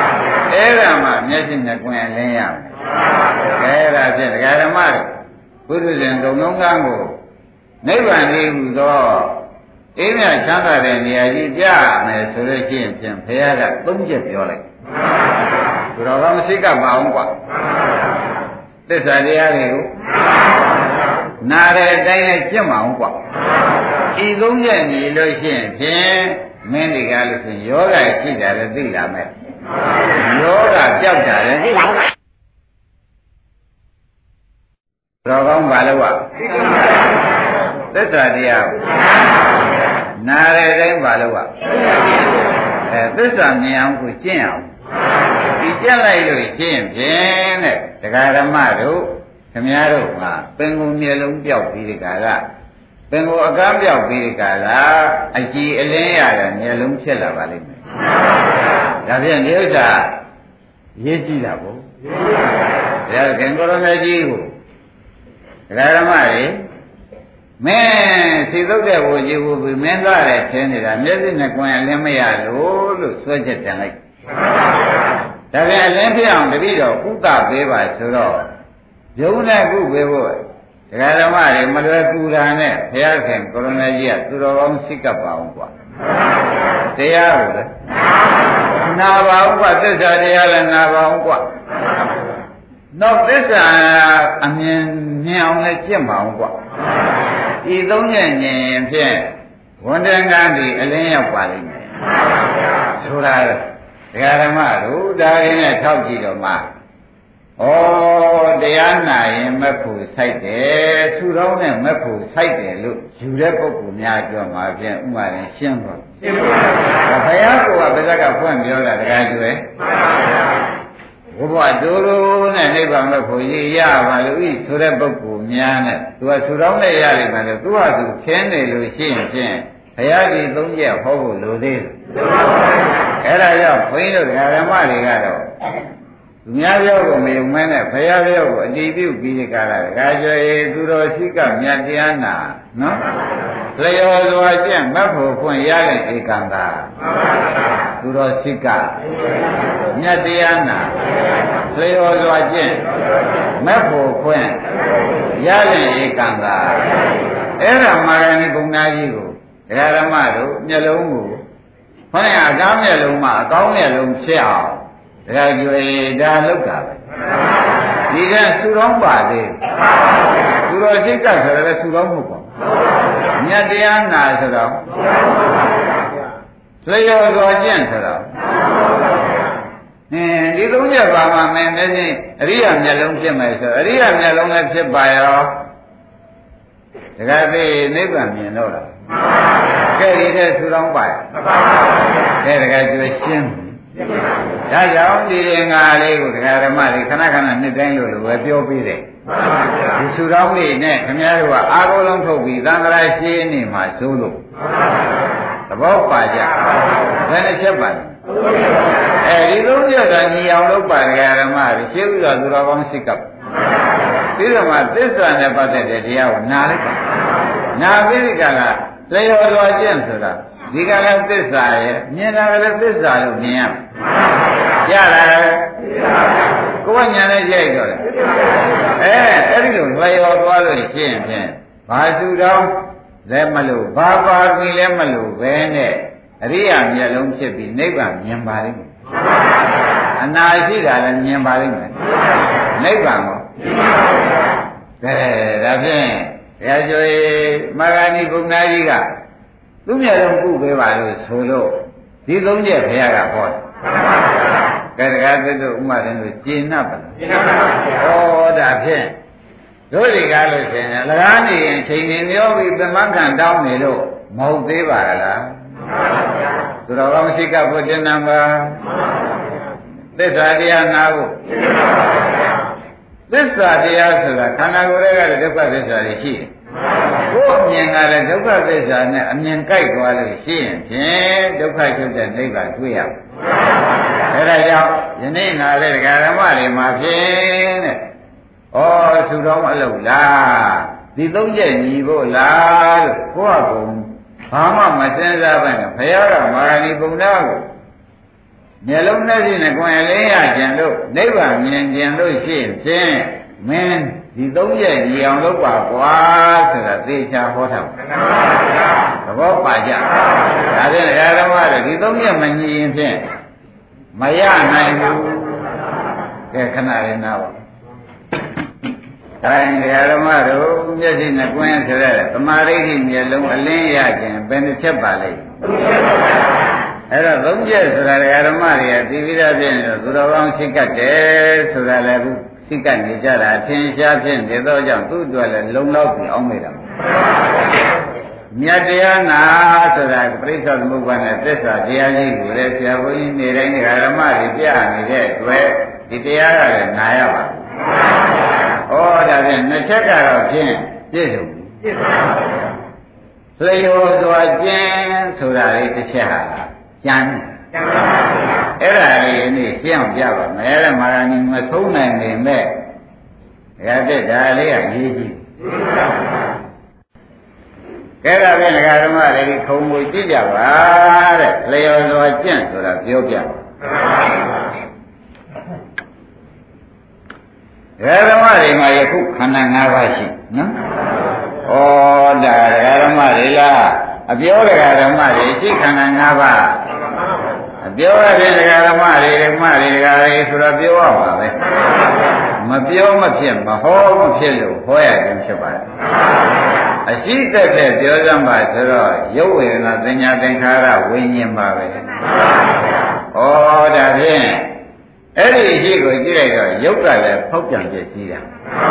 အဲ့ဒါမှမျက်စိနဲ့ကွင်အလင်းရမယ်အဲ့ဒါဖြင့်ဒကာဓမ္မတို့ပုထုဇဉ်သုံးလုံးကံကိုနိဗ္ဗာန်ကြီးဟူသောအေးမြချမ်းသာတဲ့နေရာကြီးပြမယ်ဆိုလို့ရှိရင်ဖြင့်ဘုရားကသုံးချက်ပြောလိုက်သူတော်ကောင်းစိတ်ကမအောင်กว่าသစ္စာတရားတွေကိုနားတဲ့အတိုင်းနဲ့ကြက်မအောင်กว่าဤသုံးချက်ညီလို့ရှိရင်ဖြင့်မင်းတွေကလို့ဆိုရင်ယောဂရှိတာလည်းသိလာမယ်ယောဂပြောက်တာလည်းသိလာမယ်တော်ကောင်းပါလို့ကသစ္စာတရားနားတဲ့အတိုင်းပါလို့ကသစ္စာမြင်အောင်ကိုကျင့်အောင်ဒီကျင့်လိုက်လို့ကျင့်ဖြင့်တဲ့ဒကာဓမ္မတို့ခမည်းတော်မှာပင်ကိုမျက်လုံးပြောက်ပြီးဒီကလာပင်ကိုအကားပြောက်ပြီးဒီကလာအကြည်အလင်းရတဲ့မျက်လုံးဖြစ်လာပါလိမ့်မယ်ဒါဖြင့်ဒီဥစ္စာရေးကြည့်တာပေါ့ဒါခင်ကိုရမေကြီးကိုဒကာဓမ္မတွေမင်းသိသုတ်တဲ့ဘုရားကိုမင်းသားတယ်ထင်နေတာမျက်စိနဲ့ကွင်အလင်းမရလို့ဆွဲချက်တင်လိုက်ဒါပြန်အလင်းဖြစ်အောင်တပည့်တော်ကုသပေးပါဆိုတော့ယုံနဲ့ကုပေးဖို့ဒကာဓမ္မတွေမလွယ်ကူတာနဲ့ဘုရားခင်ကိုရမကြီးကသူတော်ကောင်းစိတ်ကပ်ပါအောင်ကွာတရားကိုလေနာပါအောင်ကွာသစ္စာတရားလည်းနာပါအောင်ကွာနောက်သစ္စာအမြင်မြင်အောင်လည်းကျင့်ပါအောင်ကွာဤသုံးချက်ဉာဏ်ဖြင့်ဝန်တန်ကံဒီအလင်းရောက်ပါလိမ့်မယ်ဆိုတာဒကာဓမ္မတို့ဒါရင်းနဲ့ထောက်ကြည့်တော့မှဩတရားနာရင်မက်ဖို့စိုက်တယ်သူတော်နဲ့မက်ဖို့စိုက်တယ်လို့ယူတဲ့ပုဂ္ဂိုလ်များပြောမှာဖြင့်ဥမာရင်ရှင်းပါရှင်းပါဘုရားကပါဇက်ကဖွင့်ပြောတာဒကာကျွဲဘုရားတို့လိုနဲ့နိဗ္ဗာန်မက်ဖို့ရရပါလို့ဤဆိုတဲ့ပုဂ္ဂိုလ်များနဲ့သူကသူတော်နဲ့ရလိမ့်မယ်လို့သူကသူခင်းနေလို့ရှိရင်ဖြင့်ဘုရားကြီးသုံးချက်ဟောဖို့လိုသေးတယ်အဲ့ဒါကြောင့်ဘုန်းကြီးတို့ဓမ္မတွေကတော့သူများပြောကိုမယုံမဲနဲ့ဘုရားပြောကိုအတည်ပြုပြီးဒီကလာဒကာကျော်သူတော်ရှိကမြတ်တရားနာနော်လျော်စွာကျင့်မက်ဖို့ဖွင့်ရတဲ့ဧကံသာသူတော်ရှိကမြတ်တရားနာလျော်စွာကျင့်မက်ဖို့ဖွင့်ရတဲ့ဧကံသာအဲ့ဒါမာဂဏီဘုံနာကြီးကိုဒကာဓမ္မတို့မျက်လုံးကိုဟောရင်အကားမျက်လုံးမှာအကောင်းမျက်လုံးဖြစ်အောင်ဒကာကျွေဒါလောက်တာပဲဒီကဆူတောင်းပါသေးသူတော်စိတ်ကဆိုလည်းဆူတောင်းမှုပေါ့မြတ်တရားနာဆိုတော့လျော်စွာကျင့်ဆိုတော့ဒီသုံးချက်ပါမှမင်းလည်းအရိယာမျက်လုံးဖြစ်မယ်ဆိုအရိယာမျက်လုံးလည်းဖြစ်ပါရောဒကာသိနိဗ္ဗာန်မြင်တော့လားကဲဒီတဲ့ဆူတောင်းပါရဲ့ကဲဒကာကျွေရှင်းဒါကြောင့်ဒီရင်္ဂါလေးကိုဒကာဓမ္မတွေခဏခဏနှစ်တိုင်းလို့ပဲပြောပေးတယ်ဒီဆူတောင်းလေးနဲ့ခင်ဗျားတို့ကအာကိုလုံးထုတ်ပြီးသံဃာရှိနေမှာစိုးလို့သဘောပါကြဘယ်နှချက်ပါလဲအဲဒီသုံးချက်ကညီအောင်လုပ်ပါဒကာဓမ္မတွေရှင်းပြီးတော့သူတော်ကောင်းစိတ်ကပ်ပြီးတော့မှသစ္စာနဲ့ပတ်သက်တဲ့တရားကိုနားလိုက်ပါနားပြီးဒီကလာလျော်စွာကျင့်ဆိုတာဒီကလည်းသစ္စာရဲ့မြင်တာလည်းသစ္စာလို့မြင်ရမယ်ကြလားကိုယ်ကညာနဲ့ကြိုက်တော့တယ်အဲ့ဒီလိုလျော်သွားလို့ရှင်းဖြင့်ဘာစုတော်လည်းမလို့ဘာပါပြီလည်းမလို့ပဲနဲ့အရိယာမျက်လုံးဖြစ်ပြီးနိဗ္ဗာန်မြင်ပါလိမ့်မယ်အနာရှိတာလည်းမြင်ပါလိမ့်မယ်နိဗ္ဗာန်ကိုဒါဖြင့်ရာဇဝေမာဂဏီဘုံနာကြီးကသူ့မျက်လုံးကုပေးပါလို့ဆိုလို့ဒီသုံးချက်ဘုရားကဟောတယ်ကဲတကားသစ်တို့ဥမာရင်တို့ကျင့်납ပါလားကျင့်납ပါဗျာဩဒါဖြင့်တို့ဒီကားလို့ဆိုရင်လကားနေရင်ချိန်နေမျောပြီးသမန်ခံတောင်းနေလို့မဟုတ်သေးပါလားသူတော်ကောင်းရှိကဘုဒ္ဓနံပါသစ္စာတရားနာဖို့သစ္စာတရားဆိုတာခန္ဓာကိုယ်ရဲ့ဒုက္ခသစ္စာတွေရှိတယ်ကိုယ်အမြင်ကလည်းဒုက္ခသစ္စာနဲ့အမြင်ကြိုက်သွားလို့ရှိရင်ဖြင့်ဒုက္ခချုပ်တဲ့နိဗ္ဗာန်တွေ့ရမယ်အဲဒါကြောင့်ယနေ့ငါလည်းဒကာဓမ္မတွေမှာဖြင့်တဲ့ဩသူတော်အလုပ်လားဒီသုံးချက်ညီဖို့လားလို့ကိုယ့်အကုန်ဘာမှမစင်စားပဲနဲ့ဘုရားကမာရဏီပုံနာကိုမျက်လုံးနဲ့ရှိနေကိုယ်အလေးရကျင်လို့နိဗ္ဗာန်မြင်ကျင်လို့ရှိရင်ဖြင့်မင်းဒီသုံးချက်ညီအောင်လုပ်ပါကွာဆိုတာသေချာဟောထားပါသဘောပါကြဒါဖြင့်ဓမ္မတွေဒီသုံးချက်မညီရင်ဖြင့်မရနိုင်ဘူးကဲခဏလေးနားပါအဲဒီဓမ္မတို့မျက်စိနဲ့ကွင်းဆိုတဲ့သမာဓိမျက်လုံးအလင်းရခြင်းဘယ်နှချက်ပါလိမ့်အဲ့တော့သုံးချက်ဆိုတာဓမ္မတွေကသိပြီးသားဖြစ်နေတော့သူတော်ကောင်းစိတ်ကတ်တယ်ဆိုတာလည်းဘူးစိတ်ကနေကြတာအထင်ရှားဖြစ်နေသောကြောင့်သူ့အတွက်လည်းလုံလောက်ပြီးအောင်မိတာမြတ်တရားနာဆိုတာပြိဿသမုပ္ပါဒ်နဲ့သစ္စာတရားကြီးကိုလည်းဆရာဘုန်းကြီးနေတိုင်းဓမ္မတွေပြနေတဲ့အတွက်ဒီတရားကလည်းနာရပါဘူးဩဒါဖြင့်နှစ်ချက်ကတော့ဖြင့်ပြည့်စုံပြီလျော်စွာကျင်းဆိုတာလေးတစ်ချက်ဟာကျန်တယ်အဲ့ဒါလေးနေ့ရှင်းအောင်ပြပါမယ်တဲ့မာရဏီမဆုံးနိုင်နေမဲ့ဒါတဲ့ဒါလေးကရေးကြည့်ကဲဒါဖြင့်ဓမ္မတွေဒီခုံမူကြည့်ကြပါတဲ့လျော်စွာကျင့်ဆိုတာပြောပြပါဓမ္မတွေမှာယခုခန္ဓာ၅ပါးရှိနော်ဩဒါဓမ္မတွေလားအပြောဓမ္မတွေရှိခန္ဓာ၅ပါးအပြောရဖြင့်ဓမ္မတွေဆိုတော့ပြောရမှာပဲမပြောမဖြစ်မဟောမဖြစ်လို့ဟောရခြင်းဖြစ်ပါတယ်အရှိသက်သက်ပြောစမ်းပါဆိုတော့ရုပ်ဝေဒနာသင်ညာသင်္ခါရဝိညာဉ်ပါပဲဩဒါဖြင့်အဲ့ဒီအရှိကိုကြည့်လိုက်တော့ရုပ်ကလည်းဖောက်ပြန်ပြည့်စည်တာ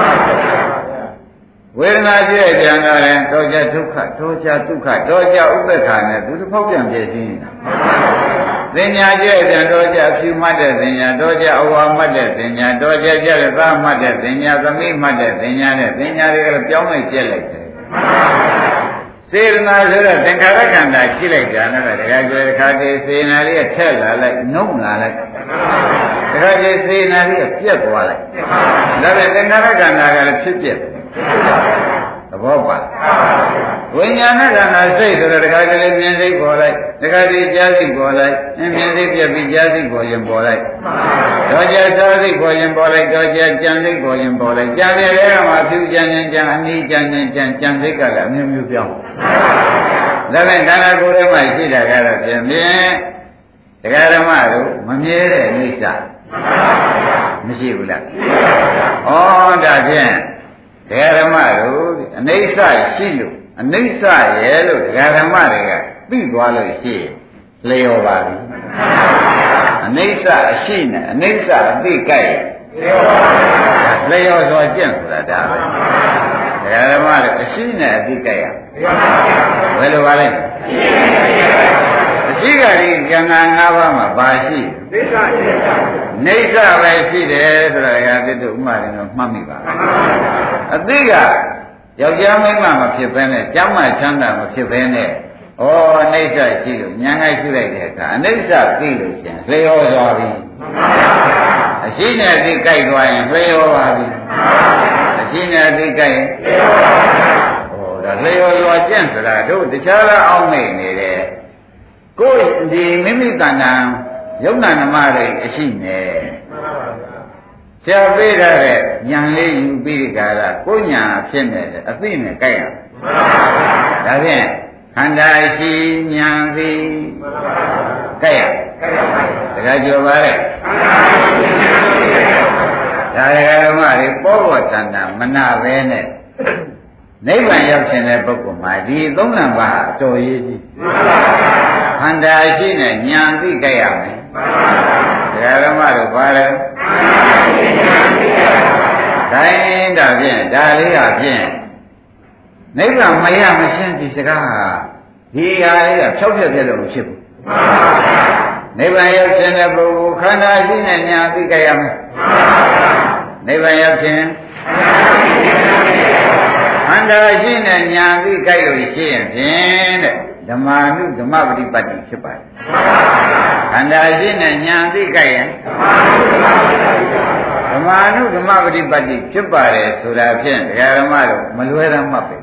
ဝေဒနာကြည့်လိုက်ပြန်တော့လည်းတောကြဒုက္ခတောကြဒုက္ခတောကြဥပ္ပခါနဲ့သူတို့ဖောက်ပြန်ပြည့်စည်နေတာသင်ညာကြည့်ပြန်တောကြအဖြူမှတ်တဲ့သင်ညာတောကြအဝါမှတ်တဲ့သင်ညာတောကြကြတဲ့သားမှတ်တဲ့သင်ညာသမီးမှတ်တဲ့သင်ညာနဲ့သင်ညာတွေကလည်းပြောင်းလိုက်ပြက်လိုက်တယ်စေတနာဆိုတော့သင်္ခါရခန္ဓာကြည့်လိုက်ကြတယ်တခါကျွဲတခါတည်းစေနာလေးကထက်လာလိုက်နှုတ်လာလိုက်တခါတည်းစေနာလေးကပြက်သွားလိုက်ဒါပေမဲ့သင်္ခါရခန္ဓာကလည်းဖြစ်ပြက်သဘောပါဝိညာဏခန္ဓာစိတ်ဆိုတော့တခါတည်းမြင်စိတ်ပေါ်လိုက်တခါတည်းကြားစိတ်ပေါ်လိုက်မြင်စိတ်ပြက်ပြီးကြားစိတ်ပေါ်ရင်ပေါ်လိုက်တော့ကြစားစိတ်ပေါ်ရင်ပေါ်လိုက်တော့ကြကြံစိတ်ပေါ်ရင်ပေါ်လိုက်ကြံတဲ့ထဲမှာဖြူကြံကြံအနည်းကြံကြံစိတ်ကလည်းအမျိုးမျိုးပြောင်းဒါပေမဲ့ခန္ဓာကိုယ်ထဲမှာရှိတာကတော့ပြင်တရားဓမ္မတို့မမြဲတဲ့အိဋ္ဌမရှိဘူးလားဩဒါဖြင့်တရားဓမ္မတို့အနိစ္စရှိလို့အနိစ္စရဲ့လို့တရားဓမ္မတွေကပြီးသွားလို့ရှိလျော်ပါပြီအနိစ္စအရှိနဲ့အနိစ္စအသိကြိုက်လျော်စွာကျင့်ဆိုတာဒါပဲတရားဓမ္မတွေအရှိနဲ့အသိကြိုက်ရဘယ်လိုပါလဲအရှိကဒီကျန်တာ၅ပါးမှာပါရှိနိစ္စပဲရှိတယ်ဆိုတာကသစ္စာဥမာရင်တော့မှတ်မိပါအသိကယောက်ျားမိန်းမမဖြစ်ဘဲနဲ့ကျမ်းမာချမ်းသာမဖြစ်ဘဲနဲ့ဩအနိစ္စရှိလို့ဉာဏ်နဲ့ရှုလိုက်တဲ့အခါအနိစ္စသိလို့ရှင်လျော်သွားပြီအရှိနဲ့သိကြိုက်သွားရင်လျော်ပါပြီအရှိနဲ့သိကြိုက်ရင်ဒါလျော်စွာကျင့်ဆိုတာတို့တခြားလားအောင်းနေနေတယ်ကိုယ်ဒီမိမိတဏ္ဍာယုံနာနမတွေအရှိနဲ့ဆရာပေးထားတဲ့ဉာဏ်လေးယူပြီးကြတာကိုယ်ဉာဏ်အဖြစ်နဲ့အသိနဲ့ကြိုက်ရဒါဖြင့်ခန္ဓာရှိဉာဏ်သိကြိုက်ရတခါကြော်ပါလေဒါရကဓမ္မတွေပေါ်ပေါ်တန်တန်မနာပဲနဲ့နိဗ္ဗာန်ရောက်ခြင်းတဲ့ပုဂ္ဂိုလ်မှာဒီသုံးလံပါအတော်ရေးကြီးခန္ဓာရှိနဲ့ဉာဏ်သိကြရမယ်ဒါဓမ္မတို့ပါလေတိုင်းဒါဖြင့်ဒါလေးဟာဖြင့်နိဗ္ဗာန်မရမရှင်းဒီစကားဟာဒီဟာလေးကဖြောက်ပြက်ပြက်လို့မဖြစ်ဘူးနိဗ္ဗာန်ရောက်ခြင်းတဲ့ပုဂ္ဂိုလ်ခန္ဓာရှိနဲ့ဉာဏ်သိကြရမယ်နိဗ္ဗာန်ရောက်ခြင်းခန္ဓာရှိနဲ့ဉာဏ်သိကြလို့ရှိရင်ဖြင့်တဲ့ဓမ္မာနုဓမ္မပฏิပတ်တိဖြစ်ပါတယ်ခန္ဓာရှိနဲ့ဉာဏ်သိကြရင်ဓမ္မာနုဓမ္မပฏิပတ်တိဖြစ်ပါတယ်ဆိုတာဖြင့်ဒကာဓမ္မတို့မလွဲတမ်းမှတ်ပဲ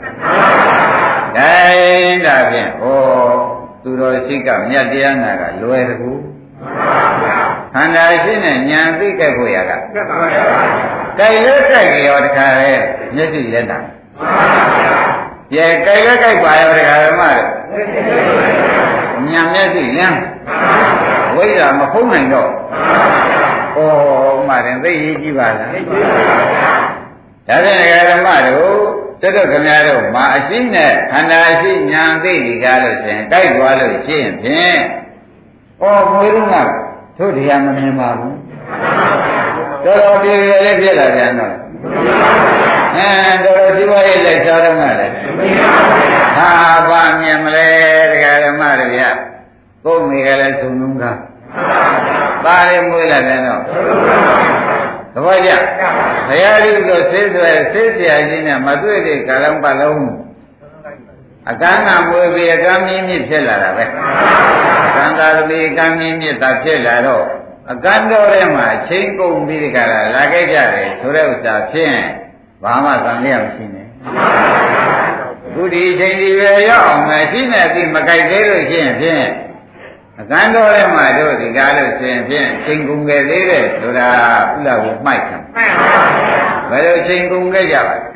တိုင်းဒါဖြင့်ဩသူတော်ရှိကမြတ်တရားနာကလွယ်တကူခန္ဓာရှိနဲ့ဉာဏ်သိကြဖို့ရကကြိုက်လဲကြိုက်ကြောတခါလေမျက်စိလက်တာကြဲကြိုက်လဲကြိုက်ပါရောတခါဓမ္မတို့ညံမျက်စိလင်းဝိဇ္ဇာမဖုံးနိုင်တော့ဩမှရင်သိရေးကြည့်ပါလားဒါဖြင့်ဒကာဓမ္မတို့တွတ်ခင်ဗျားတို့မှာအရှိနဲ့ခန္ဓာရှိညာသိဒီကားလို့ဆိုရင်တိုက်သွားလို့ရှိရင်ဖြင့်ဩမွေးလုံးကတို့တရားမမြင်ပါဘူးတော်တော်ပြေပြေလေးဖြစ်လာပြန်တော့တော်တော်ဒီဘက်လိုက်စားတော့မှလည်းဟာဘာမြင်မလဲဒကာဓမ္မတို့ရကိုယ်မိကလည်းသုံးလုံးကားပါလေးမွေးလာပြန်တော့သဘောကျဘုရားကြီးတို့ဆေးဆွဲဆေးဆရာကြီးနဲ့မတွေ့တဲ့ကာလပတ်လုံးအကန်းကမွေးပြီးအကန်းမြင့်မြင့်ဖြစ်လာတာပဲသံဃာသမီးအကန်းမြင့်မြင့်သာဖြစ်လာတော့အကန်းတော်ထဲမှာချိန်ကုန်ပြီးဒီကလာခဲ့ကြတယ်ဆိုတဲ့ဥစ္စာဖြင့်ဘာမှသံလျက်မရှိနဲ့ခုဒီချိန်ဒီပဲရောက်အောင်မရှိနဲ့အသိမကြိုက်သေးလို့ရှိရင်ဖြင့်အကန်းတော်ထဲမှာတို့ဒီကားလို့ဆိုရင်ဖြင့်ချိန်ကုန်ခဲ့သေးတယ်ဆိုတာဥလာကိုမှိုက်ခံဘယ်လိုချိန်ကုန်ခဲ့ကြပါလဲ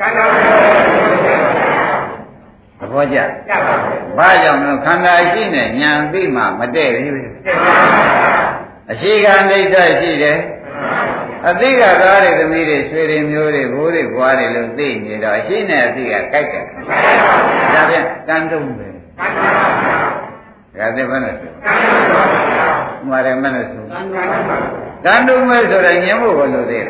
သဘောကျဘာကြောင့်လဲခန္ဓာရှိနဲ့ဉာဏ်သိမှမတည့်သေးဘူးအရှိကအိဋ္ဌရှိတယ်အသိကသားတွေသမီးတွေဆွေတွေမျိုးတွေဘိုးတွေဘွားတွေလို့သိနေတော့အရှိနဲ့အသိကကြိုက်တယ်ဒါဖြင့်ကံတုံးပဲဒါသိဘယ်နဲ့ဆိုမှားတယ်မနဲ့ဆိုကံတုံးပဲဆိုတော့ညင်ဖို့ကိုလို့သေးတယ်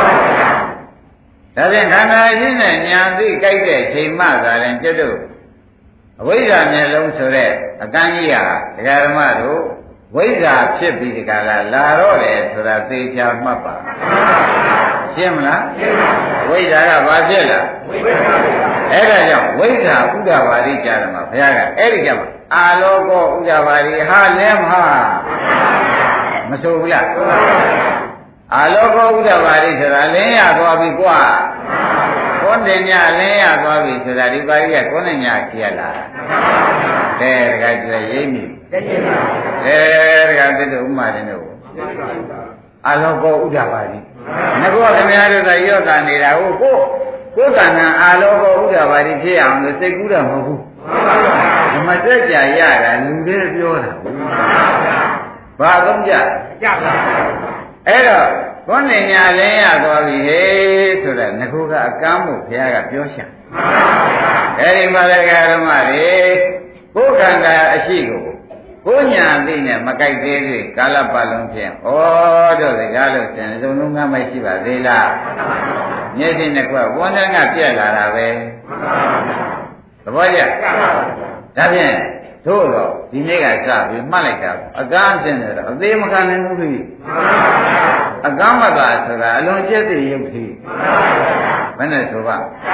ဒါဖြင့်ခန္ဓာရှိနဲ့ညာသိကြိုက်တဲ့ချိန်မှသာရင်ကျွတ်တို့အဝိဇ္ဇာမျက်လုံးဆိုတဲ့အကန်းကြီးဟာဒကာဓမ္မတို့ဝိဇ္ဇာဖြစ်ပြီးဒီကလာတော့တယ်ဆိုတာသိချာမှတ်ပါရှင်းမလားဝိဇ္ဇာကဘာဖြစ်လားအဲ့ဒါကြောင့်ဝိဇ္ဇာဥဒ္ဒဘာတိကြားတယ်မှာဘုရားကအဲ့ဒီကြမှာအာလောကောဥဒ္ဒဘာတိဟာလဲမဟာမဆိုဘူးလားအာလောကောဥဒ္ဒဘာတိဆိုတာလင်းရသွားပြီကွာကိုယ်တင်ညလင်းရသွားပြီဆိုတာဒီပါဠိကကိုယ်နဲ့ညကြည့်ရလားကဲတခါကျွေးရိပ်မိတခါတည်းဥမာတင်တို့အာလောကောဥဒ္ဒဘာတိငါကခင်ဗျားတို့ကရော့တာနေတာကိုကိုယ်ကံကအာလောကောဥဒ္ဒဘာတိဖြစ်အောင်လို့စိတ်ကူးတာမဟုတ်ဘူးဓမ္မစက်ကြရတာလူတွေပြောတာဘာသုံးကြပါအဲ့တော့ဘုန်းနဲ့ညာလင်းရသွားပြီဟေးဆိုတော့ငခုကအကမ်းမို့ဘုရားကပြောရှာအဲ့ဒီမှာလည်းဓမ္မတွေကိုယ်ခန္ဓာအရှိကိုကိုညာသိနဲ့မကြိုက်သေးသေးကာလပတ်လုံးဖြင့်ဩတို့စကားလို့ရှင်သုံးလုံးကမရှိပါသေးလားမျက်စိနဲ့ကွဝန်းတန်းကပြက်လာတာပဲသဘောကျဒါဖြင့်တို့တော့ဒီနေ့ကစပြီးမှတ်လိုက်တာအကမ်းဖြစ်နေတော့အသေးမခံနိုင်ဘူးပြီအကမ်းမသာဆိုတာအလွန်ကျက်တဲ့ရုပ်ကြီးဘယ်နဲ့ဆိုပါ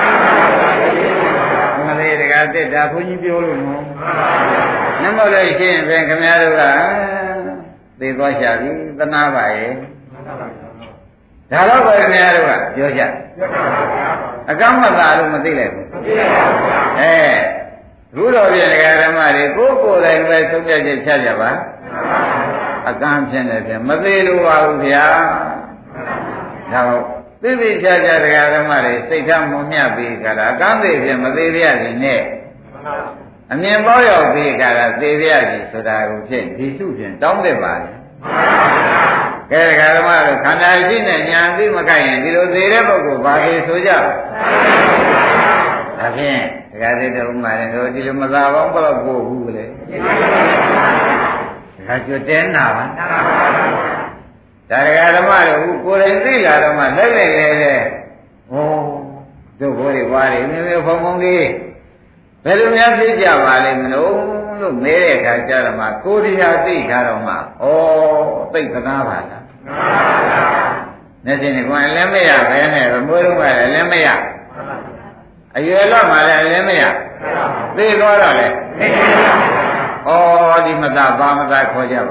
မလေးတကားတက်တာဘုန်းကြီးပြောလို့နော်နမလို့ရှိရင်ဖြင့်ခင်ဗျားတို့ကသိသွားကြပြီသနာပါရဲ့ဒါတော့ပဲခင်ဗျားတို့ကပြောကြအကမ်းမသာလို့မသိလိုက်ဘူးဘုတော်ပြည့်ဓမ္မတွေကိုယ်တိုင်ပဲသုံးပြချက်ချကြပါအကန့်ဖြစ်နေပြန်မသေးလို့ပါဘူးဗျာဒါတော့သိသိချာချာဓမ္မတွေစိတ်ထားမုံမြပြီးကြတာအကန့်သေးပြန်မသေးရစီနဲ့အမြင်ပေါရောက်ပြီးကြတာသေရစီဆိုတာကိုဖြင့်ဒီစုဖြင့်တောင်းတဲ့ပါလေကဲဓမ္မတို့ခန္ဓာရှိနဲ့ညာသိမကြိုက်ရင်ဒီလိုသေတဲ့ပုဂ္ဂိုလ်ဘာလို့ဆိုကြဒါဖြင့်ဒကာသိတဲ့ဥမာတွေတို့ဒီလိုမသာပေါင်းဘယ်တော့ကိုဘူးလေဒကာကျွတ်တဲနာပါဒါဒကာဓမ္မတို့ကိုယ်တိုင်သိလာတော့မှလက်လက်လေးတဲ့ဟောတို့ဘိုးတွေဘာတွေမျိုးမျိုးဖုံဖုံလေးဘယ်လိုများဖြစ်ကြပါလိမ့်မလို့မေးတဲ့အခါကျတော့မှကိုယ်တရားသိထားတော့မှဩသိသနာပါလားမျက်စိနဲ့ကိုယ်လည်းမရဘဲနဲ့မွေးတော့မှလည်းမရအရွယ်တော့မှလည်းလည်းမရသိသွားတော့လေဩဒီမသာဘာမသာခေါ်ကြပါ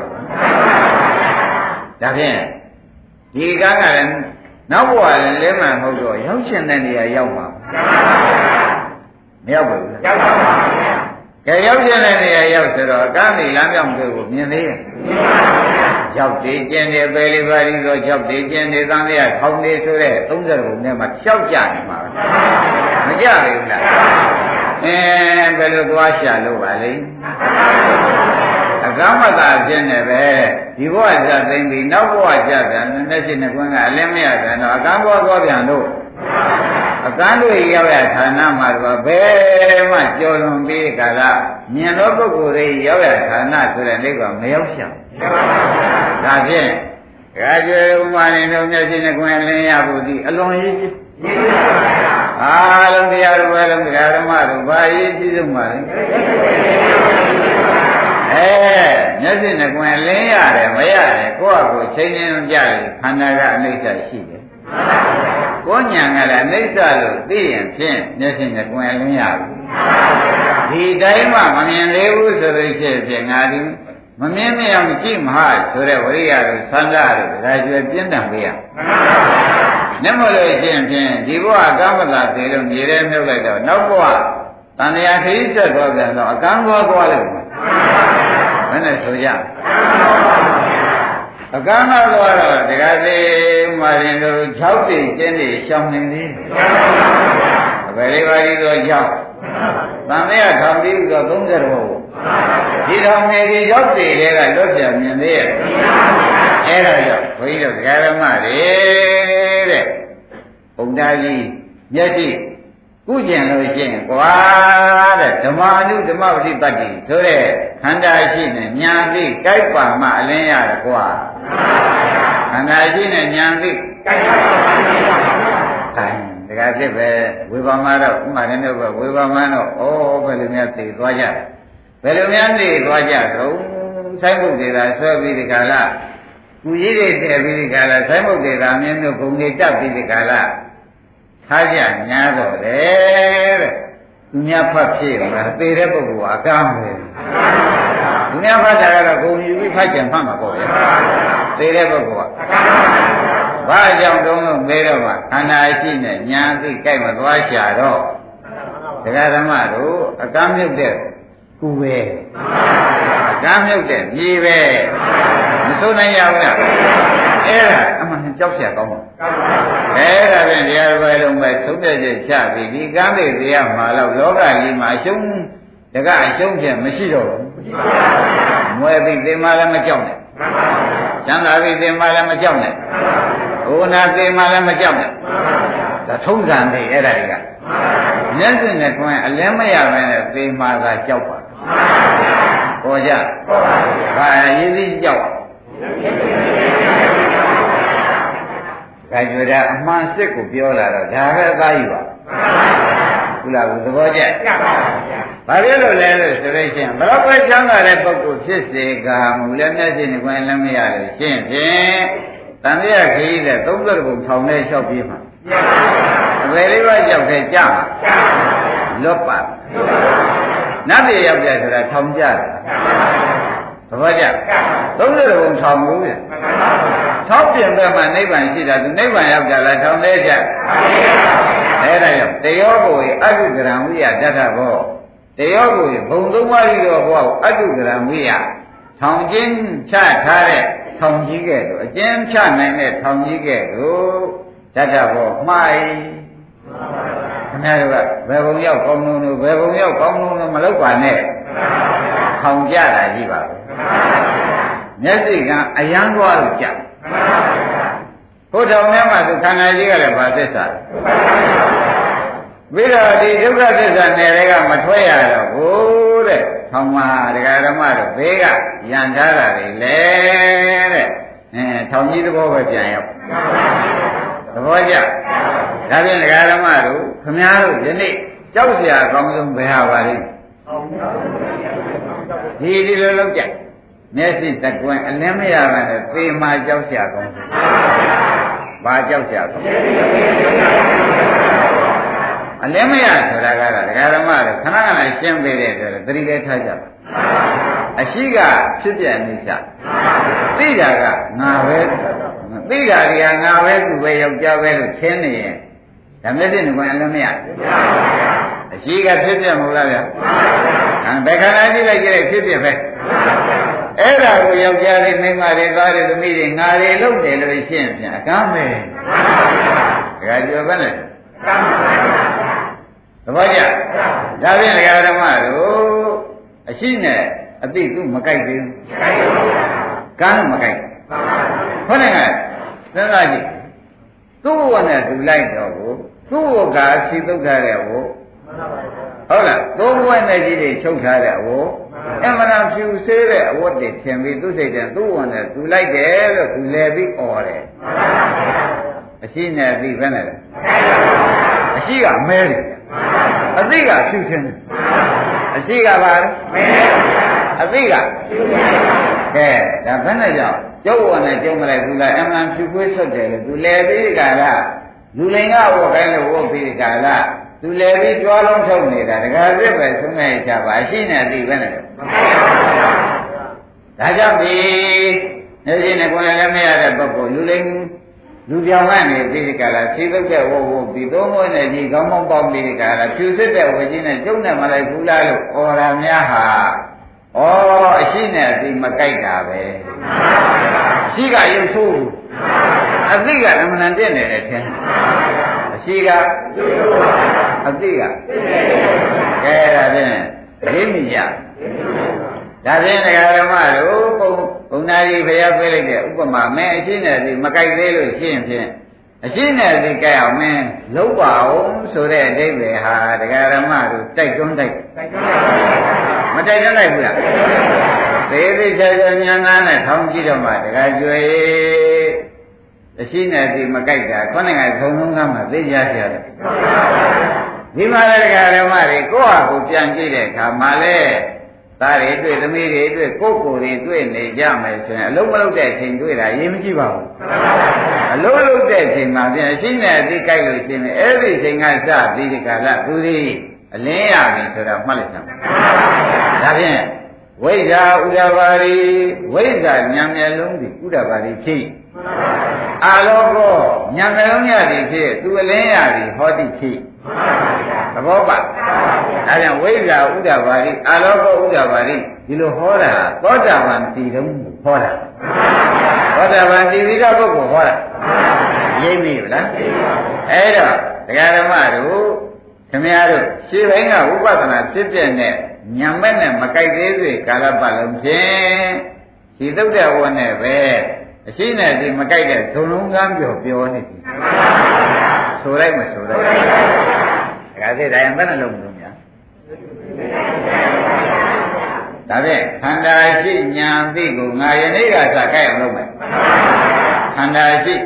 ဒါဖြင့်ဒီကံကလည်းနောက်ဘဝလည်းလဲမှမဟုတ်တော့ရောက်ရှင်တဲ့နေရာရောက်မှာမရောက်ဘူးလားရောက်ပါပါဘုရားကဲရောက်ရှင်တဲ့နေရာရောက်ဆိုတော့အကန့်ဒီလမ်းပြောင်းတွေကိုမြင်သေးရဲ့ 6တေကျင်တယ်ပဲလေးပါးပြီးတော့6တေကျင်တယ်သံဃာထောင်နေဆိုတဲ့30ဘုံထဲမှာ6ကြနေမှာမကြဘူးလားဘယ်လိုသွားရှာလို့ပါလဲအကမ္မတာဖြစ်နေပဲဒီဘဝဇာသိမ့်ပြီးနောက်ဘဝဇာပြန်နဲ့ရှိနေကွန်းကအလင်းမရပြန်တော့အကံဘဝသွားပြန်လို့အကံတို့ရောက်ရဌာနမှာတော့ဘယ်မှကြော်လွန်ပြီးကြလားမြင်သောပုဂ္ဂိုလ်တွေရောက်ရဌာနဆိုတဲ့နိဗ္ဗာန်မရောက်ရှာဒါဖြင့်ဒါကျွေဥမာနေတို့မျက်စိနဲ့ကွန်းလင်းရဖို့ဒီအလွန်ရေးကြီးအားလုံးတရားတော်ပဲလုံးတရားဓမ္မတို့ဘာရေးကြီးဆုံးပါလဲမျက်စိနဲ့ကွယ်လင်းရတယ်မရတယ်ကိုယ့်အကိုချိန်ချင်းကြတယ်ခန္ဓာကအနိစ္စရှိတယ်ကိုယ်ညာကလည်းအနိစ္စလို့သိရင်ဖြင့်မျက်စိနဲ့ကွယ်လင်းရဘူးဒီတိုင်းမှမမြင်သေးဘူးဆိုလို့ရှိရင်ငါဒီမမြင်မရမကြည့်မဟာဆိုတဲ့ဝိရိယတို့သံဃာတို့ဒါကျွယ်ပြင်းထန်ပေးရမျက်မလို့ရှိရင်ဖြင့်ဒီဘဝအကမ္မတာသေလို့မြေထဲမြုပ်လိုက်တော့နောက်ဘဝတန်တရားခရီးဆက်သွားပြန်တော့အကံဘောသွားလိုက်ဘယ်နဲ့ဆိုကြအကံတော်သွားတော့တခါသေးမာရင်တို့6တိကျင်းနေရှောင်းနေသေးအဘယ်လေးပါးကြီးတော့ကြောက်တန်တရားထောင်ပြီးတော့30ဘောဒီထောင်နေဒီ6တိတွေကလွတ်ပြမြင်သေးရဲ့အဲ့ဒါကြောင့်ဘုန်းကြီးတို့ဓမ္မတွေတဲ့ဘုံသားကြီးမျက်စိကုကျင်လို့ရှိရင်ကွာတဲ့ဓမ္မအနုဓမ္မပฏิပတ်တိဆိုတဲ့ခန္ဓာရှိနေညာသိကြိုက်ပါမှအလင်းရတယ်ကွာခန္ဓာရှိနေညာသိကြိုက်ပါမှအလင်းရတယ်တခါဖြစ်ပဲဝေဘာမတော့ဥမာလည်းတော့ဝေဘာမတော့ဘယ်လိုများသိသွားကြလဲဘယ်လိုများသိသွားကြတော့ဆိုင်မှုတွေသာဆွဲပြီးဒီကလာကုကြီးတွေတည်ပြီးဒီကလာဆိုင်မှုတွေသာမြင်းတို့ဂုံတွေတက်ပြီးဒီကလာထားကြညာတော့တယ်တဲ့သူများဖတ်ဖြစ်မှာသေတဲ့ပုဂ္ဂိုလ်ကအကားမယ်သူများဖတ်တာကတော့ဂုံယူပြီးဖတ်ကြံဖတ်မှာပေါ့ဗျာသေတဲ့ပုဂ္ဂိုလ်ကဘာကြောင့်တုံးလို့မေးတော့မှခန္ဓာရှိနေညာသိကြိုက်မသွားချတော့ဒကာဓမ္မတို့အကားမြုပ်တဲ့ကူပဲအကားမြုပ်တဲ့မြေပဲမစိုးနိုင်ရဘူးလားအဲ့ဒါအမှန်ကြောက်เสียကောင်းပါအဲ့ဒါဖြင့်တရားတော်ပဲလုံးပဲသုံးပြချက်ချပြီးဒီကံတွေတရားမှာတော့လောကကြီးမှာအရှုံးတကအရှုံးချက်မရှိတော့ဘူးမွဲပြီးသင်မှလည်းမကြောက်နဲ့ကျန်တာပြီးသင်မှလည်းမကြောက်နဲ့ဘုနာသင်မှလည်းမကြောက်နဲ့ဒါထုံးစံတွေအဲ့ဒါတွေကမျက်စိနဲ့ကွန်းအလင်းမရပဲနဲ့သင်မှသာကြောက်ပါပေါ်ကြဘာရည်စည်းကြောက်ကြွယ်တာအမှန်စစ်ကိုပြောလာတော့ဒါပဲအသားကြီးပါဟုတ်လားသဘောကျဘာဖြစ်လို့လဲလို့ဆိုလို့ရှိရင်ဘယ်တော့ပဲချမ်းသာတဲ့ပုဂ္ဂိုလ်ဖြစ်စေကမူလည်းမျက်စိနဲ့ခွင်လည်းမရလို့ရှင်းဖြင့်တန်တရားခရီးတဲ့30ဘုံထောင်နဲ့လျှောက်ပြေးမှာအဘယ်လေးပါးရောက်ခဲ့ကြမှာလွတ်ပါနတ်တွေရောက်တယ်ဆိုတာထောင်ကြတယ်သဘောကျ30ဘုံထောင်ဘူးဗျထောက်ပြင်ဘက်မှာနိဗ္ဗာန်ရှိတာသူနိဗ္ဗာန်ရောက်ကြလားထောင်သေးကြအဲ့ဒါကြောင့်တယောကိုအတုကရံဝိယတတ္ထဘောတယောကိုဘုံသုံးပါးပြီးတော့ဘောအတုကရံဝိယထောင်ချင်းချထားတဲ့ထောင်ကြီးကဲ့သို့အကျဉ်းချနိုင်တဲ့ထောင်ကြီးကဲ့သို့တတ္ထဘောမှားခင်ဗျားတို့ကဘယ်ဘုံရောက်ကောင်းလို့ဘယ်ဘုံရောက်ကောင်းလို့မလုပ်ပါနဲ့ထောင်ကြတာကြီးပါပဲမျက်စိကအယံသွားလို့ကြဘုထောင်ထဲမှာသူခန္ဓာကြီးကလည်းဘာသစ္စာလဲပြီးတော့ဒီဒုက္ခသစ္စာနယ်တွေကမထွက်ရတော့ဘူးတဲ့ထောင်မှာဒကာဓမ္မတို့ဘေးကယံထားတာတွေလေတဲ့ထောင်ကြီးသဘောပဲပြန်ရောက်သဘောကျဒါဖြင့်ဒကာဓမ္မတို့ခမားတို့ယနေ့ကြောက်เสียအကောင်းဆုံးဘယ်ဟာပါလဲဒီလိုလောက်ကြမျက်စိတကွန်းအလင်းမရပါနဲ့သေမာကြောက်เสียကောင်းဘာကြောက်เสียကောင်းအလင်းမရဆိုတာကတော့ဒကာဓမ္မတို့ခဏခဏရှင်းပေးတဲ့ဆိုတော့သတိလေးထားကြပါအရှိကဖြစ်ပြနေကြသိတာကငါပဲသိတာတွေကငါပဲသူပဲယောက်ျားပဲလို့ထင်နေရင်ဒါမျက်စိနဲ့ကွန်းအလင်းမရအရှိကဖြစ်ပြမဟုတ်လားဗျာဘယ်ခန္ဓာကြည့်လိုက်ကြည့်ဖြစ်ပြပဲအဲ့ဒါကိုယောက်ျားလေးမိန်းမတွေသားတွေသမီးတွေငါတွေလုပ်တယ်လို့ရှင်းပြန်အကမ်းပဲဒါကြောပဲလေသဘောကျဒါဖြင့်ဒကာဓမ္မတို့အရှိနဲ့အသိသူမကြိုက်သေးဘူးကမ်းမကြိုက်ဟုတ်တယ်ကစဉ်းစားကြည့်သူ့ဘဝနဲ့သူလိုက်တော့ကိုသူ့ဘဝကရှိသုတ်ထားတဲ့ဘဝဟုတ်လားသုံးဘဝနဲ့ကြီးတွေချုပ်ထားတဲ့ဘဝအမှန်တဖြူဆေးတဲ့အဝတ်တွေထင်ပြီးသူ့စိတ်ထဲသူ့ဘဝနဲ့သူလိုက်တယ်လို့သူလဲပြီးអော်တယ်အရှိနဲ့အသိပဲနဲ့အရှိကမဲတယ်အသိကဖြူခြင်းတယ်အရှိကပါလဲအသိကကဲဒါဘယ်နဲ့ကြောင့်ကျုပ်ဝန်နဲ့ကျုံမလိုက်ဘူးလားအမှန်ဖြူခွေးဆွတ်တယ်လို့သူလဲပြီးကြလားလူလိန်ကဝတ်ခိုင်းလို့ဝတ်ပြီးကြလားသူလဲပြီးကြွားလုံးထုတ်နေတာတခါပြစ်ပဲဆုံးနေကြပါအရှိနဲ့အသိပဲနဲ့ဒါကြောင့်ဒီနေရှင်နဲ့ကိုယ်လည်းမရတဲ့ပုဂ္ဂိုလ်လူလိန်လူပြောင်းကနေပြီးကြလားခြေသုတ်တဲ့ဝုတ်ဝုတ်ပြီးသုံးမွေးနဲ့ကြီးကောင်းကောင်းပေါက်ပြီးကြလားဖြူစစ်တဲ့ဝေကြီးနဲ့ကျုံနဲ့မလိုက်ဘူးလားလို့អော်ရများဟာဩအရှိနဲ့အသိမကြိုက်တာပဲရှိကရုပ်ဆိုးအသိကအမှန်တည်းနေတယ်ထင်အရှိကအသိကကဲဒါဖြင့်ရိပ်မိကြဒါဖြင့်ဒကာဓမ္မတို့ဘုံနာကြီးဖျားပေးလိုက်တဲ့ဥပမာမင်းအရှိနဲ့အသိမကြိုက်သေးလို့ရှင်းဖြင့်အရှိနဲ့အသိကြိုက်အောင်မင်းလုံးပါအောင်ဆိုတဲ့အဓိပ္ပာယ်ဟာဒကာဓမ္မတို့တိုက်တွန်းတိုက်မတိုက်တွန်းလိုက်ဘူးလားသေသေးချာချာဉာဏ်သားနဲ့ထောင်းကြည့်တော့မှဒကာကျွေအရှိနဲ့အသိမကြိုက်တာခေါင်းနဲ့ခုံလုံးကမှသိကြရရတယ်ဒီမှာလည်းဒကာဓမ္မတွေကိုယ့်ဟာကိုပြန်ကြည့်တဲ့အခါမှာလေသားတွေတွေ့သမီးတွေတွေ့ကိုယ်ကိုယ်တွေတွေ့နေကြမယ်ဆိုရင်အလုံးမလုံးတဲ့အချိန်တွေ့တာရေးမကြည့်ပါဘူးအလုံးလုံးတဲ့အချိန်မှာပြန်အရှိနဲ့အသိကြိုက်လို့ရှိရင်အဲ့ဒီအချိန်ကစပြီးဒီကလာသူဒီအလင်းရပြီဆိုတာမှတ်လိုက်စမ်းဒါဖြင့်ဝိဇ္ဇာဥဒ္ဒဘာရီဝိဇ္ဇာဉာဏ်မျက်လုံးဒီဥဒ္ဒဘာရီဖြစ်အာလောကောဉာဏ်မျက်လုံးရသည်ဖြစ်သူအလင်းရသည်ဟောတိဖြစ်သဘောပါဒါကြောင့်ဝိဇ္ဇာဥဒ္ဒဘာရီအာလောကောဥဒ္ဒဘာရီဒီလိုဟောတာသောတာပန်တည်တုံးဟောတာသောတာပန်တည်ပြီးတော့ပုဂ္ဂိုလ်ဟောတာရိပ်မိဘူးလားအဲ့တော့တရားဓမ္မတို့ခင်ဗျားတို့ရှင်းပိုင်းကဝိပဿနာဖြစ်ပြတဲ့ညံမဲ့နဲ့မကြိုက်သေးသေးကာလပတ်လုံးဖြင့်ဒီသုတ်တဲ့ဝနဲ့ပဲအရှိနဲ့ဒီမကြိုက်တဲ့ဒုံလုံးကမ်းပြောနေပြီဆိုလိုက်မဆိုလိုက်ဒါသေးတယ်ဘယ်နှလုံးလုံးများဒါဖြင့်ခန္ဓာရှိညာသိကိုငါယနေ့ကစကြိုက်အောင်လုပ်မယ်ခန္ဓာရှိ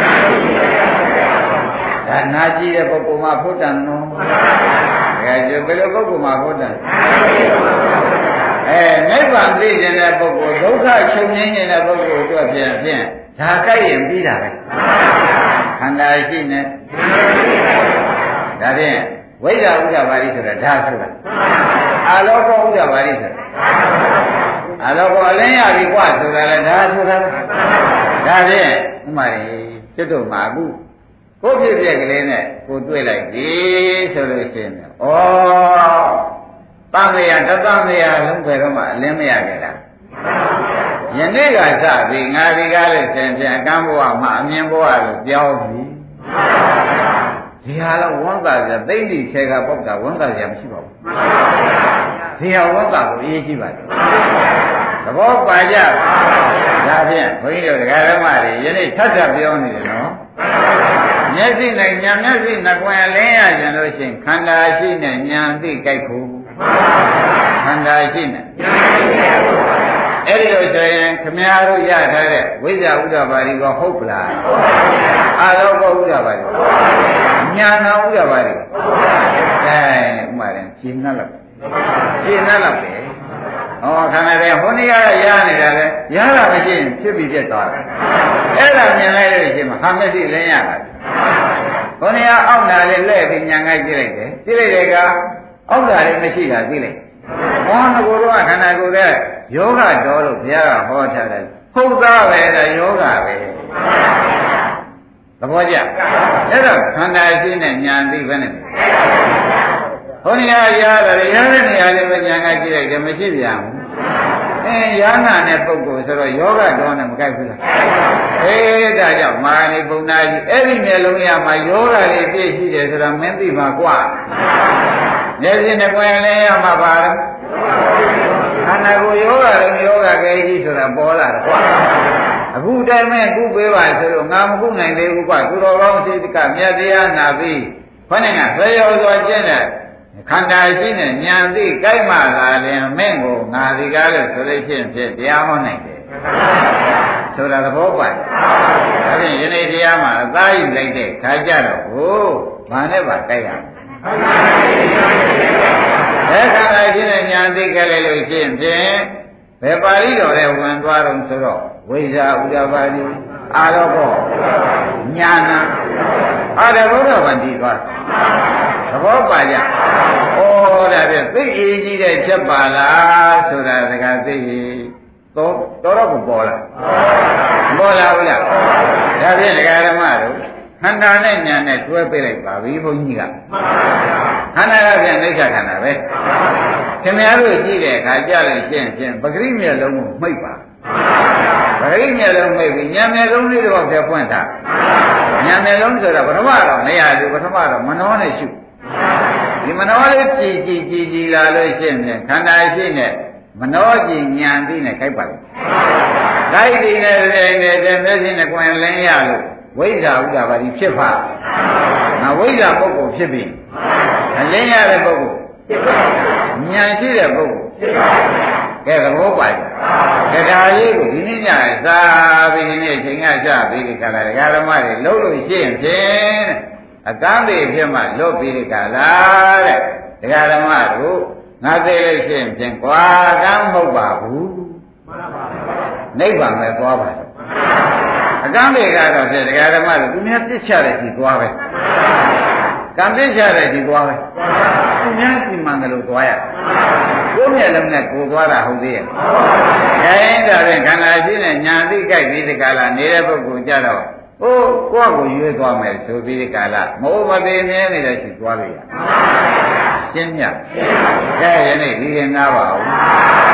ဒါနာကြည့်တဲ့ပုဂ္ဂိုလ်မှာဖုတ္တန်နော်ဒါကြဘယ်လိုပုဂ္ဂိုလ်မှာဖုတ္တန်နိဗ္ဗာန်သိကျင်တဲ့ပုဂ္ဂိုလ်ဒုက္ခချုပ်ငြိမ်းတဲ့ပုဂ္ဂိုလ်တို့ဖြင့်ဒါကြိုက်ရင်ပြီးတာပဲခန္ဓာရှိနေဒါဖြင့်ဝိဇ္ဇာဥဒ္ဒဘာရီဆိုတာဒါဆိုတာအာလောကောဥဒ္ဒဘာရီဆိုတာအာလောကောအလင်းရပြီกว่าဆိုတာလည်းဒါဆိုတာဒါဖြင့်ဥမာကျွတ်တို့မှာအခုကိုဖြစ်ပြက်ကလေးနဲ့ကိုတွေ့လိုက်ပြီဆိုလို့ရှိရင်ဩတန်လျာတသံလျာလုံးပဲတော့မှအလင်းမရကြတာယနေ့ကစပြီးငါဒီကားလို့ဆင်ပြန်ကမ်းဘဝမှာအမြင်ဘဝလို့ပြောင်းပြီဒီဟာတော့ဝန္တာကြသိတိဆယ်ကပေါက်တာဝန္တာကြမရှိပါဘူးဒီဟာဝန္တာကိုအေးကြည့်ပါလားသဘောပါကြဒါဖြင့်ဘုန်းကြီးတို့ဒကာဓမ္မတွေယနေ့ထပ်ထပ်ပြောနေတယ်နော်မျက်စိနဲ့ဉာဏ်မျက်စိနှကွယ်လင်းရကြလို့ရှိရင်ခန္ဓာရှိနဲ့ဉာဏ်သိကြိုက်ဖို့ခန္ဓာရှိနဲ့အဲ့ဒီလိုဆိုရင်ခမည်းတော်ရထားတဲ့ဝိဇ္ဇာဥဒ္ဒဘာရီကဟုတ်ပလားအာလောကဥဒ္ဒဘာရီဉာဏဥဒ္ဒဘာရီအဲဥမာရင်ရှင်းနှက်လောက်ရှင်းနှက်လောက်ပဲဟောခန္ဓာတွေဟိုနေရာရနေတာလေရတာမရှိရင်ဖြစ်ပြီးပြတ်သွားတယ်အဲ့ဒါမြင်လိုက်လို့ရှိရင်ဟာမျက်စိလင်းရတာဘုန်းကြီးအောက်နာလေးလဲပြီးညာငိုက်ကြည့်လိုက်တယ်ကြည့်လိုက်တဲ့အခါအောက်နာလေးမရှိတာသိလိုက်ဟောငကိုယ်တော့ခန္ဓာကိုယ်ရဲ့ယောဂတော်လို့ဘုရားကဟောထားတယ်ဟုတ်သားပဲဒါယောဂပဲသဘောကျအဲ့တော့ခန္ဓာရှိနဲ့ညာသိပဲနဲ့ဘုန်းကြီးရရတယ်ရတဲ့နေရာလေးပဲညာငိုက်ကြည့်လိုက်တယ်မရှိပြန်ဘူးယာနာနဲ့ပုဂ္ဂိုလ်ဆိုတော့ယောဂတော်နဲ့မကိုက်ဘူးလားဒါကြောင့်မာနိပုံနာကြီးအဲ့ဒီမျက်လုံးရမှာယောဂလေးပြည့်ရှိတယ်ဆိုတာမင်းသိမှာกว่าမျက်စိနဲ့ကိုယ်လည်းရမှာပါလားခန္ဓာကိုယ်ယောဂလုံးယောဂကဲကြီးဆိုတာပေါ်လာတယ်กว่าအခုတိုင်းမဲ့ကုပေးပါဆိုတော့ငါမကုနိုင်သေးဘူးกว่าသူတော်ကောင်းစိတ်ကမြတ်တရားနာပြီးခေါင်းကဆွေရောစွာကျင့်တဲ့ခန္ဓာရှိနဲ့ဉာဏ်သိကြိုက်မှလာရင်မင်းကိုငါဒီကားလို့ဆိုလို့ရှိရင်ဖြစ်တရားဟောနိုင်တယ်ဆိုတာသဘောပေါက်ဒါဖြင့်ယနေ့တရားမှာအသားယူလိုက်တဲ့ခါကြတော့ဟိုဘာနဲ့ပါကြိုက်ရမလဲခန္ဓာရှိနဲ့ဉာဏ်သိကြလိုက်လို့ရှိရင်ဖြင့်ဘယ်ပါဠိတော်နဲ့ဝင်သွားတော့ဆိုတော့ဝိဇ္ဇာဥဒ္ဒပါတိအာရောဘောညာနာအာရဘုရားဗန္တိသွားသဘောပါကြဩဒါဖြင့်သိအေးကြီးတဲ့ချက်ပါလားဆိုတာတကသိတော်တော့ကိုပေါ်လာပေါ်လာဘူးလားဒါဖြင့်ဒကာဓမ္မတို့ခန္ဓာနဲ့ညာနဲ့တွဲပေးလိုက်ပါပြီဘုန်းကြီးကခန္ဓာကပြန်အိဋ္ဌခန္ဓာပဲခင်ဗျားတို့ကြည့်တဲ့အခါကြလို့ရှင်းပဂရိမျက်လုံးကိုမှိတ်ပါပဂရိမျက်လုံးမှိတ်ပြီးညာမျက်လုံးလေးတော့ပြပွင့်တာညာမျက်လုံးဆိုတာပထမတော့မရဘူးပထမတော့မနောနဲ့ရှုဒီမနောလေးကြည်လာလို့ရှင်းပြန်ခန္ဓာရှိနဲ့မနောကြည်ညာသိနဲ့ခိုက်ပါလိမ့်လိုက်ဒီနဲ့တဲ့မျက်စိနဲ့ကိုယ်လင်းရလို့ဝိဇ္ဇာဥဒ္ဒပါတိဖြစ်ပါငါဝိဇ္ဇာပုဂ္ဂိုလ်ဖြစ်ပြီအလင်းရတဲ့ပုဂ္ဂိုလ်ဉာဏ်ရှိတဲ့ပုဂ္ဂိုလ်ကဲသဘောပါ့ဒါလေးကိုဒီနေ့ညစာပြီးဒီနေ့ချိန်ကစပြီးဒီကလာဒကာဓမ္မတွေလှုပ်လို့ရှိရင်ဖြင့်အကမ်းတွေဖြစ်မှလွတ်ပြီးဒီကလာတဲ့ဒကာဓမ္မတို့ငါသိလို့ရှိရင်ဖြင့်ကွာကမ်းမဟုတ်ပါဘူးနိဗ္ဗာန်ပဲသွားပါအကမ်းတွေကတော့ဖြင့်ဒကာဓမ္မတို့သူများပြစ်ချတဲ့ဒီသွားပဲကံပြစ်ချတဲ့ဒီသွားပဲသူများစီမံတယ်လို့သွားရကိုယ်မျက်လုံးနဲ့ကိုယ်သွားတာဟုတ်သေးရဲ့အဲဒါဖြင့်ခန္ဓာရှိနဲ့ညာသိကြိုက်ပြီးဒီကလာနေတဲ့ပုဂ္ဂိုလ်ကြတော့ဟိုကိုယ့်ကိုရွေးသွားမယ်ဆိုပြီးဒီကလာမဟုတ်မသေးမြဲနေတဲ့ရှိသွားလို့ရရှင်းညကဲယနေ့ဒီရင်နာပါဦး